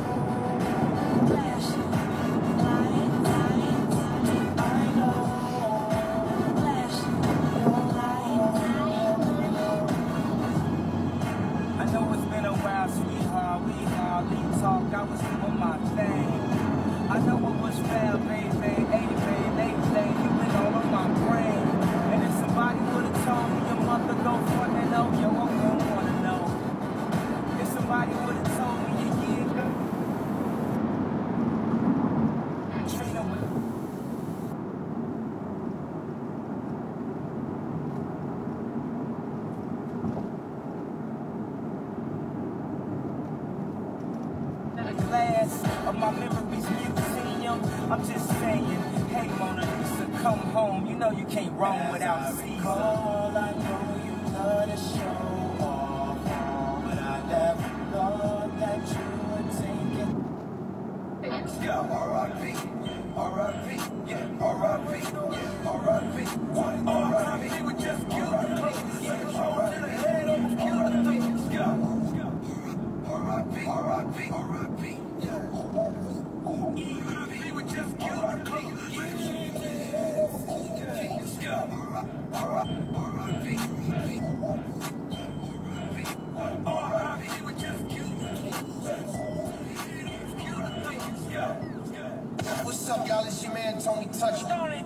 I know it's been a while, sweetheart. We hardly talk. I was doing my thing. I know it was fair, baby. Hey, baby, you been all on my brain. And if somebody would have told me a month ago, fuck it up, yo, I wouldn't want to know. If somebody would have told me a year ago, Trina would. Glass of my memories museum. I'm just saying, hey Mona Lisa, come home. You know you can't roam without Caesar. All I know you love to show off, but I never thought that you would take it. Yeah, R.I.P. R.I.P. Yeah, R.I.P. Yeah, R.I.P. R.I.P. We just killed the yeah, R.I.P. Yeah. R.I.P. R.I.P. R.I.P. Yeah. We just killed the What's up, y'all? It's your man Tony Touch.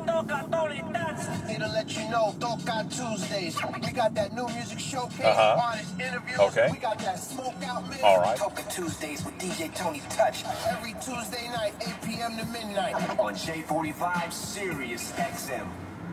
Here to let you know, Toca Tuesdays. We got that new music showcase, honest interviews. Okay. We got that smoke out mix. All right. Toca Tuesdays with DJ Tony Touch. Every Tuesday night, 8 p.m. to midnight. On J45 Sirius XM.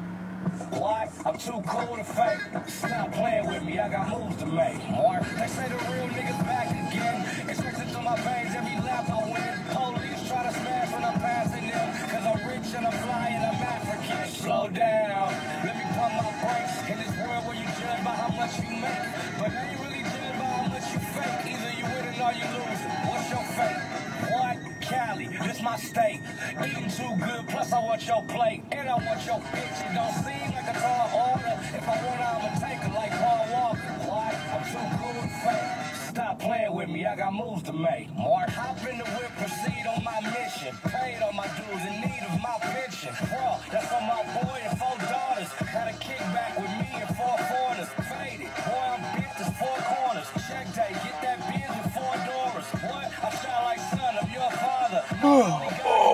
What? I'm too cool to fake. Stop playing with me, I got moves to make. Mark, they say the real niggas back again. Expected through my veins every lap I win. Police try to smash when I'm passing them. Cause I'm rich and I'm fly and I'm African. Slow down, let me pump my brakes. In this world where you judge by how much you make. But I ain't really judged by how much you fake. Either you win or you lose. What's your fate? What? Cali, this my state. Eating too good, plus I want your plate. And I want your bitch. It don't seem like a tall order. If I want, I'ma take it like Paul Walker. What? I'm too cool to fake. Stop playing with me, I got moves to make. Mark, hop in the whip, proceed on my mission. Paid all my dues in need of my pension. Bro, that's for my boy and 4 daughters. Got a kickback with me and 4 foreigners. Faded, boy, I'm bent as 4 corners. Check day, get that Benz with 4 doors. What? I sound like son of your father. Oh,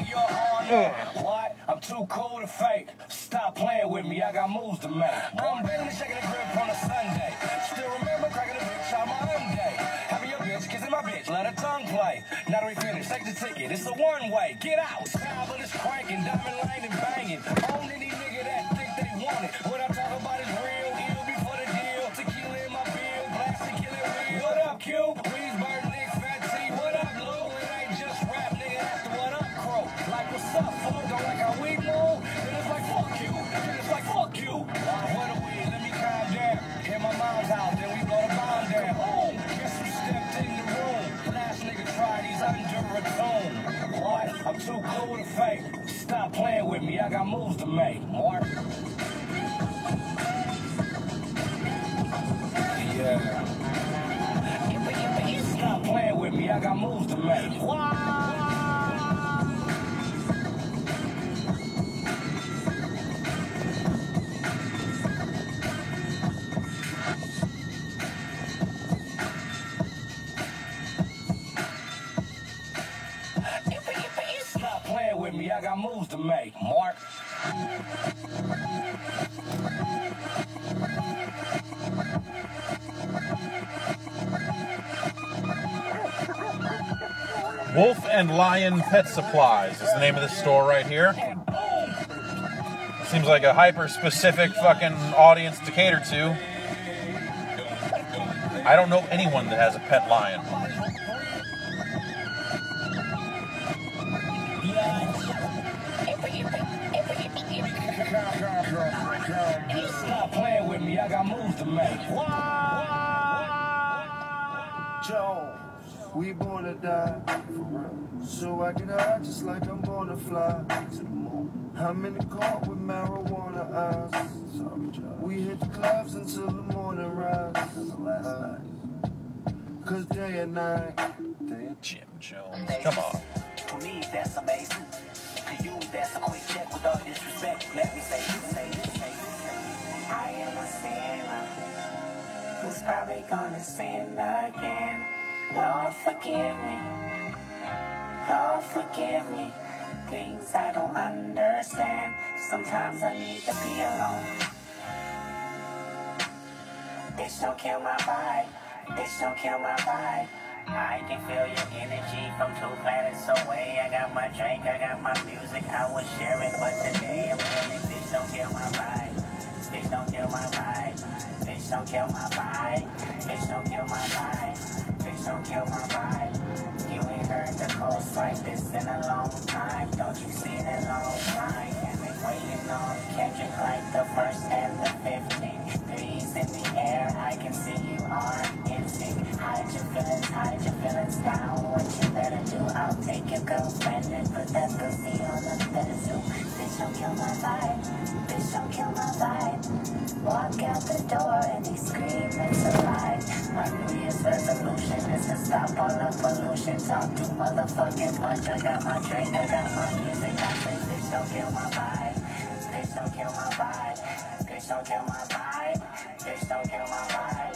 man. What? I'm too cool to fake. Stop playing with me, I got moves to make. I'm barely shaking the grip on a Sunday. Still remember cracking a bitch on my own day. Having your bitch, kissing my bitch, let her tongue play. Now that we finish, take the ticket, it's a one-way. Get out. Style is cranking, diamond lane and banging. Own any nigga that think they want it. What I talk about is real, ill before the deal. Tequila in my bill, blast to kill it real. What up, Q? Weedsburg, Nick, Fat T. What up, Lou? It ain't just rap, nigga, that's the what up, crow. Like, what's up, fool? Don't like how we move? Then it's like, fuck you. Then it's like, fuck you. What a weed, let me calm down. Hit my mom's house, then we blow the bomb down. Boom, guess who stepped in the room? Last nigga tried, he's under a tomb. What? I'm too cool to fake. Stop playing with me, I got moves to make. Mark. Yeah. Stop playing with me, I got moves to make. Stop playing with me, I got moves to make. Mark. Wolf and Lion Pet Supplies is the name of this store right here. Seems like a hyper-specific fucking audience to cater to. I don't know anyone that has a pet lion. Stop playing with me, I got moves to make. Joe, we born to die, so I can hide just like I'm born to fly to the moon. I'm in the car with marijuana eyes. We hit the clubs until the morning rise. Cause day and night, Jim Jones, come on. To me, that's amazing. To you, that's a quick check with all disrespect. Let me say. I am a sinner who's probably gonna sin again. Lord, forgive me. Lord, forgive me. Things I don't understand. Sometimes I need to be alone. Bitch, don't kill my vibe. Bitch, don't kill my vibe. I can feel your energy from 2 planets away. I got my drink, I got my music, I will share it. But today I'm feeling, bitch, don't kill my vibe. Bitch, don't kill my vibe. Bitch, don't kill my vibe. Bitch, don't kill my vibe. Bitch, don't kill my vibe. You ain't heard the coast like this in a long time. Don't you see that long time? And been waiting on Kendrick like the 1st and the 15th. Threes in the air, I can see you are in sync. Hide your feelings down. What you better do, I'll take your girlfriend and put that pussy on the pedestal. Bitch, don't kill my vibe. Bitch, don't kill my vibe. Walk out the door and he scream, it's a ride. My New Year's resolution is to stop all the pollution. Talk to motherfucking punch. I got my drink, I got my music. I say, bitch, don't kill my vibe. Bitch, don't kill my vibe. Bitch, don't kill my vibe. Bitch, don't kill my vibe.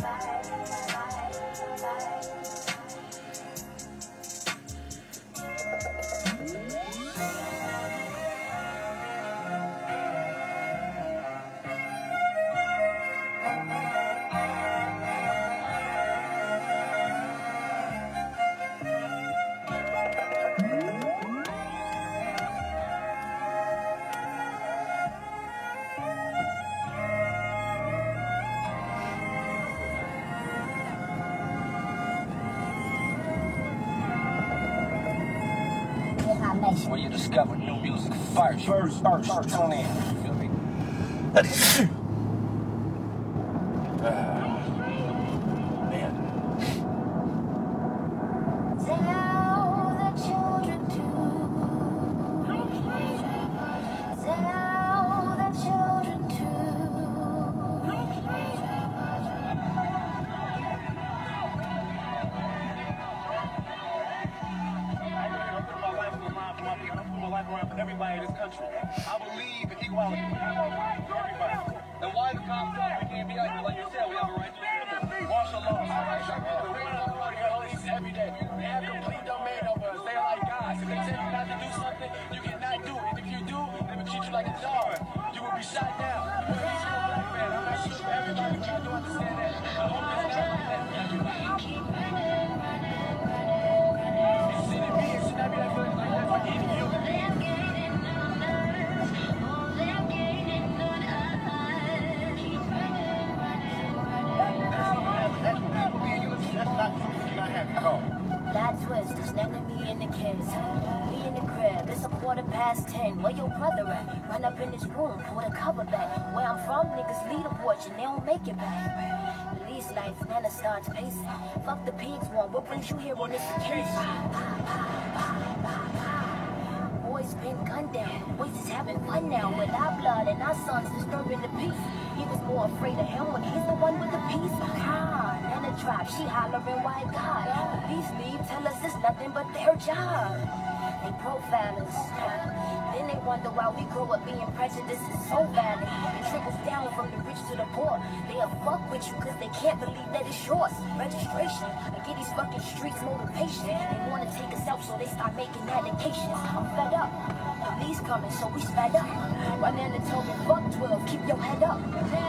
Where you discover new music first. First, tune in. You feel me? Man. Tell the children to. Tell the children to. Everybody in this country. I believe in equality for everybody. And why the cops we can't be like you said, we have a right to martial law. We got all these every day. They have complete domain over us. They are like guys. If they tell you not to do something, you cannot do it. If you do, they will treat you like a dog. You will be shot down. You're a peaceful black man. I'm not sure for everybody, but I do understand that. I hope it's not like that for everybody. It shouldn't be. It should not be like that for any human being. That twist is letting me in the kids. Me in the crib, it's 10:15. Where your brother at? Run up in this room, pull the cover back. Where I'm from, niggas lead a porch and they don't make it back. Police lights, man, it starts pacing. Fuck the pigs one, what brings you here on this occasion? Boys been gunned down, boys is having fun now. With our blood and our sons disturbing the peace. He was more afraid of him when he's the one with the peace. And the tribe, she hollering, why God? Police leave, tell us it's nothing but their job. They profilers. Then they wonder why we grow up being prejudiced is so valid. It trickles down from the rich to the poor. They'll fuck with you cause they can't believe that it's yours. Registration, and get these fucking streets motivation. They wanna take us out so they start making allegations. I'm fed up. Police coming so we sped up. Run in and tell me fuck 12, keep your head up.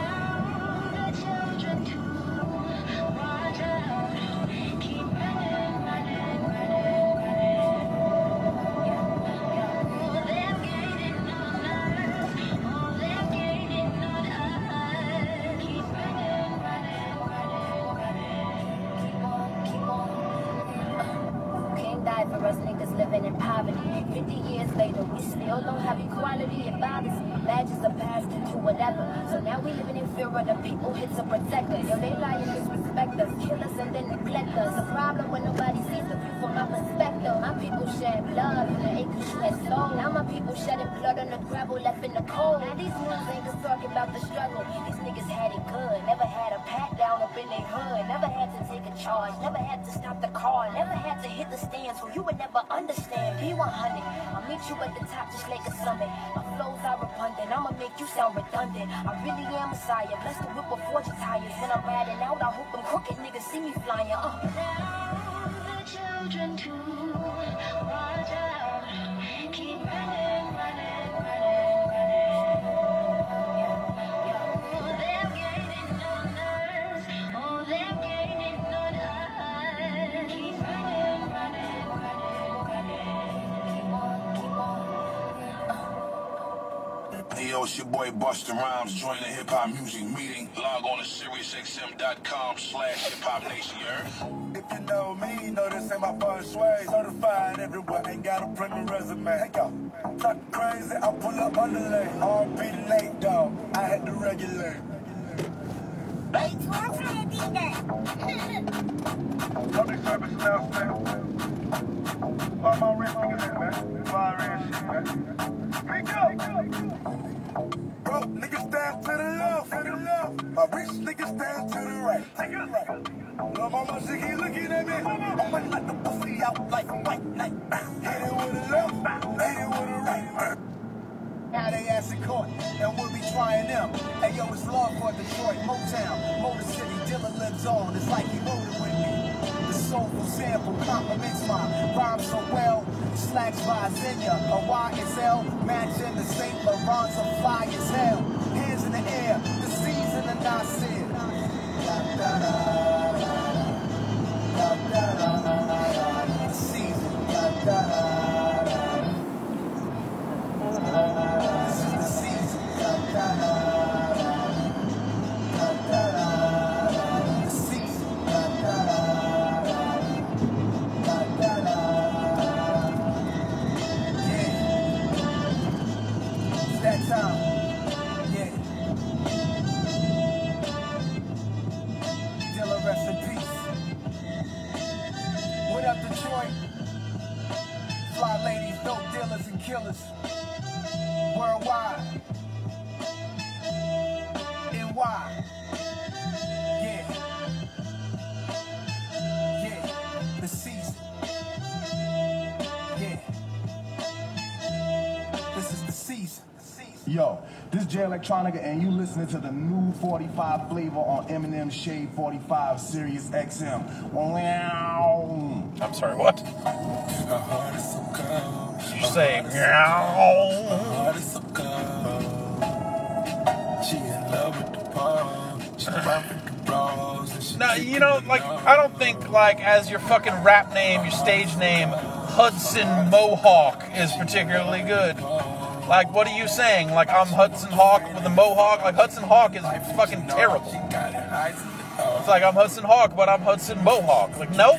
For us niggas living in poverty. 50 years later, we still don't have equality. It bothers me. Badges are passed into whatever. So now we living in fear of the people here to protect us. Yo, they lie and disrespect us, kill us and then neglect us. A problem when nobody sees the view from my perspective. My people shed blood on the acres you had sold. Now my people shedding blood on the gravel left in the cold. Now these news niggas talking about the struggle. These niggas had it good. Never had a pat down up in their hood. Never had to take a charge. Never had to stop the car. Never had to hit the stand. So you would never understand. P100, I'll meet you at the top just like a summit. My flows are abundant, I'ma make you sound redundant. I really am Messiah, bless the whip before your tires. When I'm riding out, I hope them crooked niggas see me flying. Tell the children to watch out. Keep running, running, running, running. Oh, they're gaining on us. Oh, they're gaining on us. Keep running, running, running. Hey yo, it's your boy Busta Rhymes. Join the Hip Hop Music Meeting. Log on to SiriusXM.com/HipHopNation, you heard? If you know me, you know this ain't my first way. Certified everywhere, ain't got a premium resume. Hey yo, talk crazy, I pull up underlay. RP the late dog, I had to regulate. Public service announcement. All my rich niggas in, man. Fire and shit, man. Pick up. Broke niggas stand to the left. My rich niggas stand to the right. Love how much he looking at me. I'ma let the pussy out like a white knight. Hit it with a left, hit it with a right. Now they ass in court. XM. Hey yo, it's law for Detroit, Motown, Motor City, Dilla lives on. It's like he wrote it with me. The soulful sample complements my rhyme so well. Slacks by Xenia, a YSL, matching the St. Laurent's a fly as hell. Hands in the air, the season and I said. The season. This is the season. The season. That time, yeah. Dilla, rest in peace. What up, Detroit? Fly ladies, dope dealers and killers. Worldwide. NY. Yeah. Yeah. The season. Yeah. This is the season. Yo, this Jay Electronica, and you listening to the new 45 flavor on Eminem Shade 45 Sirius XM. Wow. I'm sorry, what? Did you say meow? No, you know, like, I don't think, like, as your fucking rap name, your stage name, Hudson Mohawk is particularly good. Like, what are you saying? Like, I'm Hudson Hawk with a mohawk? Like, Hudson Hawk is fucking terrible. It's like, I'm Hudson Hawk, but I'm Hudson Mohawk. Like, nope.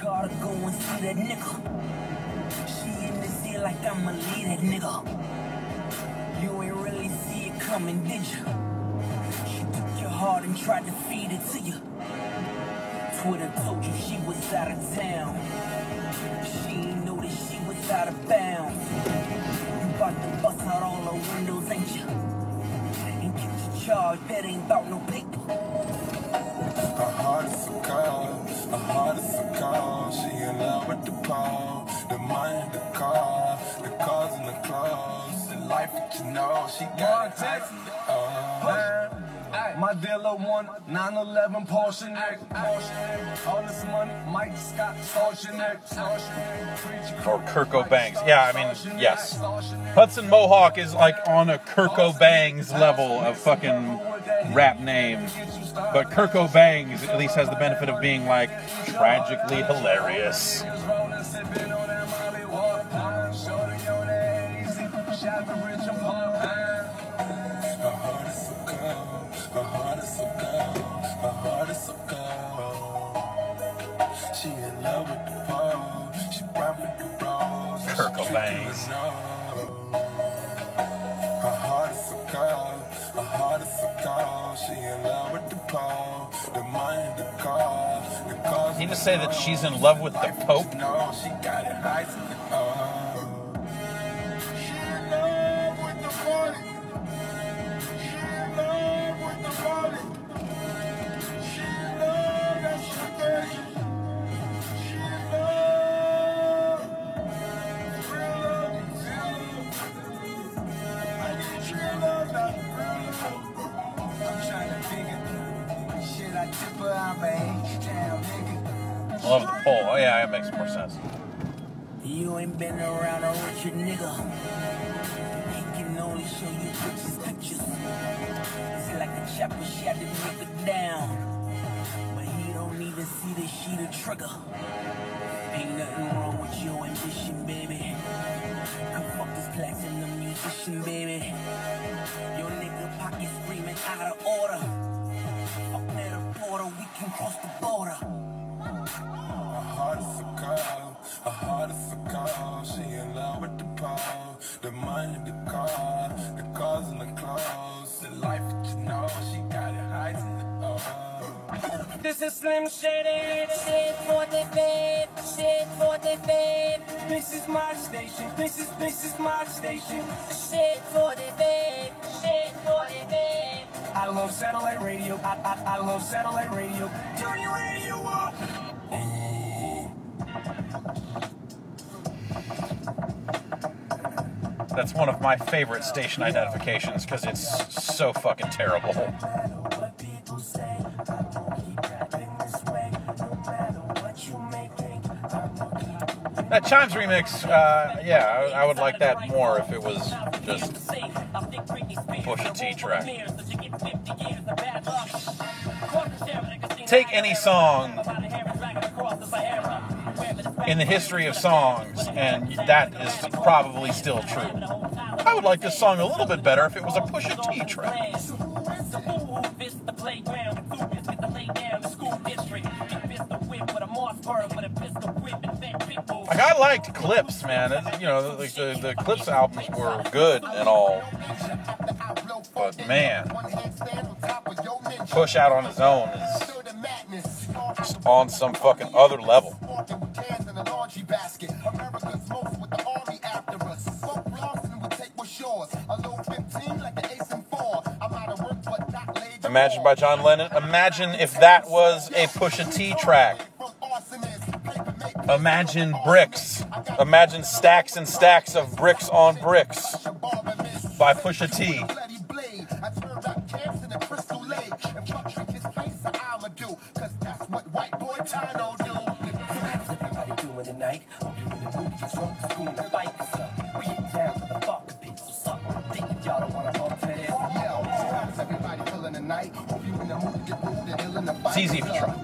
Like I'm a leader, nigga. You ain't really see it coming, did you? She took your heart and tried to feed it to you. Twitter told you she was out of town. She ain't know that she was out of bounds. You about to bust out all the windows, ain't you? And get your charge, that ain't about no paper. Her heart is so cold, her heart is so cold. She in love with the pole, the mind, the car, the cars and the clothes, the life that you know. She got it. My dealer won 911 Porsche neck. All this money, Mike Scott, Starship neck. Or Kirko Bangs. Yeah, I mean, yes. Hudson Mohawk is like on a Kirko Bangs level of fucking rap name. But Kirko Bangs at least has the benefit of being like tragically hilarious. Her heart is so cold, her heart is so cold. She in love with the pole, she rap with the bros. Kirko Bangs. Her heart is so cold, her heart is so cold. She in love with the pole, the mind, the car, the cars. Can you just say that she's in love with the Pope? No, she got it right to the She in love with the party. I love the poll. Oh yeah, that makes more sense. You ain't been around a richer nigga. He can only show you bitches pictures. It's like a chopper shot the nigga down, but he don't even see the sheet of trigger. Ain't nothing wrong with your ambition, baby. Come fuck this platinum musician, baby. Your nigga pocket screaming out of order. Fuck that reporter, we can cross the border. Her heart is so cold, her heart is so cold. She in love with the pole, the mind, the car, the cars and the clothes, the life that you know. She got it high in the This is Slim Shady, shit for the fed, shit for the fed. This is my station, this is my station. Shit for the fed, shit for the fed. I love satellite radio, I love satellite radio. Turn your radio up. That's one of my favorite station identifications because it's so fucking terrible. That Chimes remix, I would like that more if it was just Pusha T track. Take any song in the history of songs, and that is probably still true. I would like this song a little bit better if it was a Pusha T track. Like, I liked Clips, man. You know, like the Clips albums were good and all, but man, Push Out on his own is just on some fucking other level. Imagine by John Lennon. Imagine if that was a Pusha T track. Imagine bricks. Imagine stacks and stacks of bricks on bricks by Pusha T. It's easy if you try.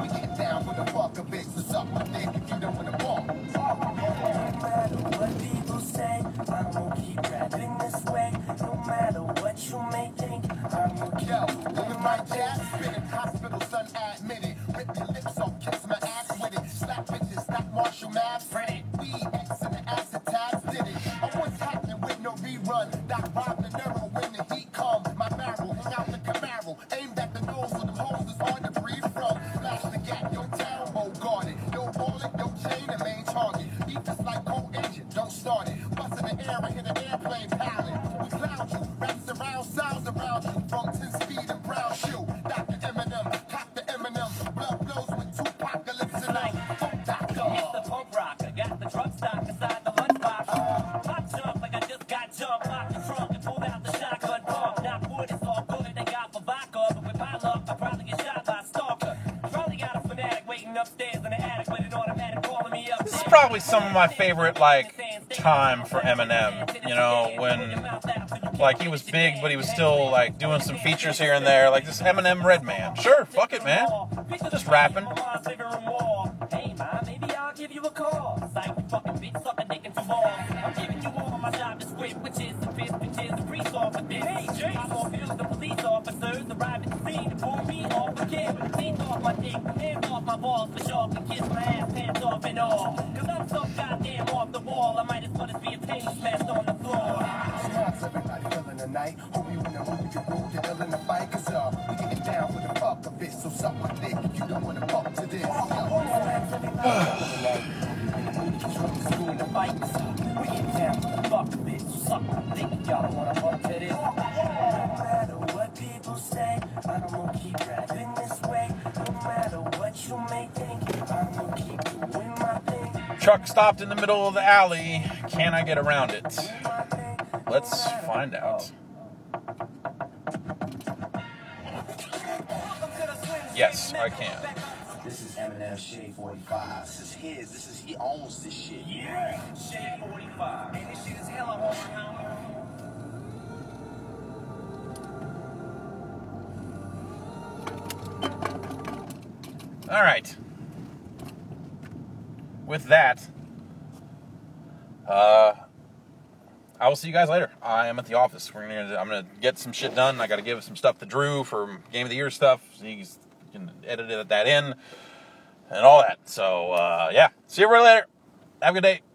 Probably some of my favorite, like, time for Eminem, you know, when, like, he was big, but he was still, like, doing some features here and there, like this Eminem Redman. Sure, fuck it, man. Just rapping. Truck stopped in the middle of the alley. Can I get around it? Let's find out. Yes, I can. This is Eminem Shade 45. This is his. He owns this shit. Yeah. Shade 45. And this shit is hella hard. All right. With that, I will see you guys later. I am at the office. I'm gonna get some shit done. I got to give some stuff to Drew for Game of the Year stuff. So he can edit that in and all that. So yeah, see you later. Have a good day.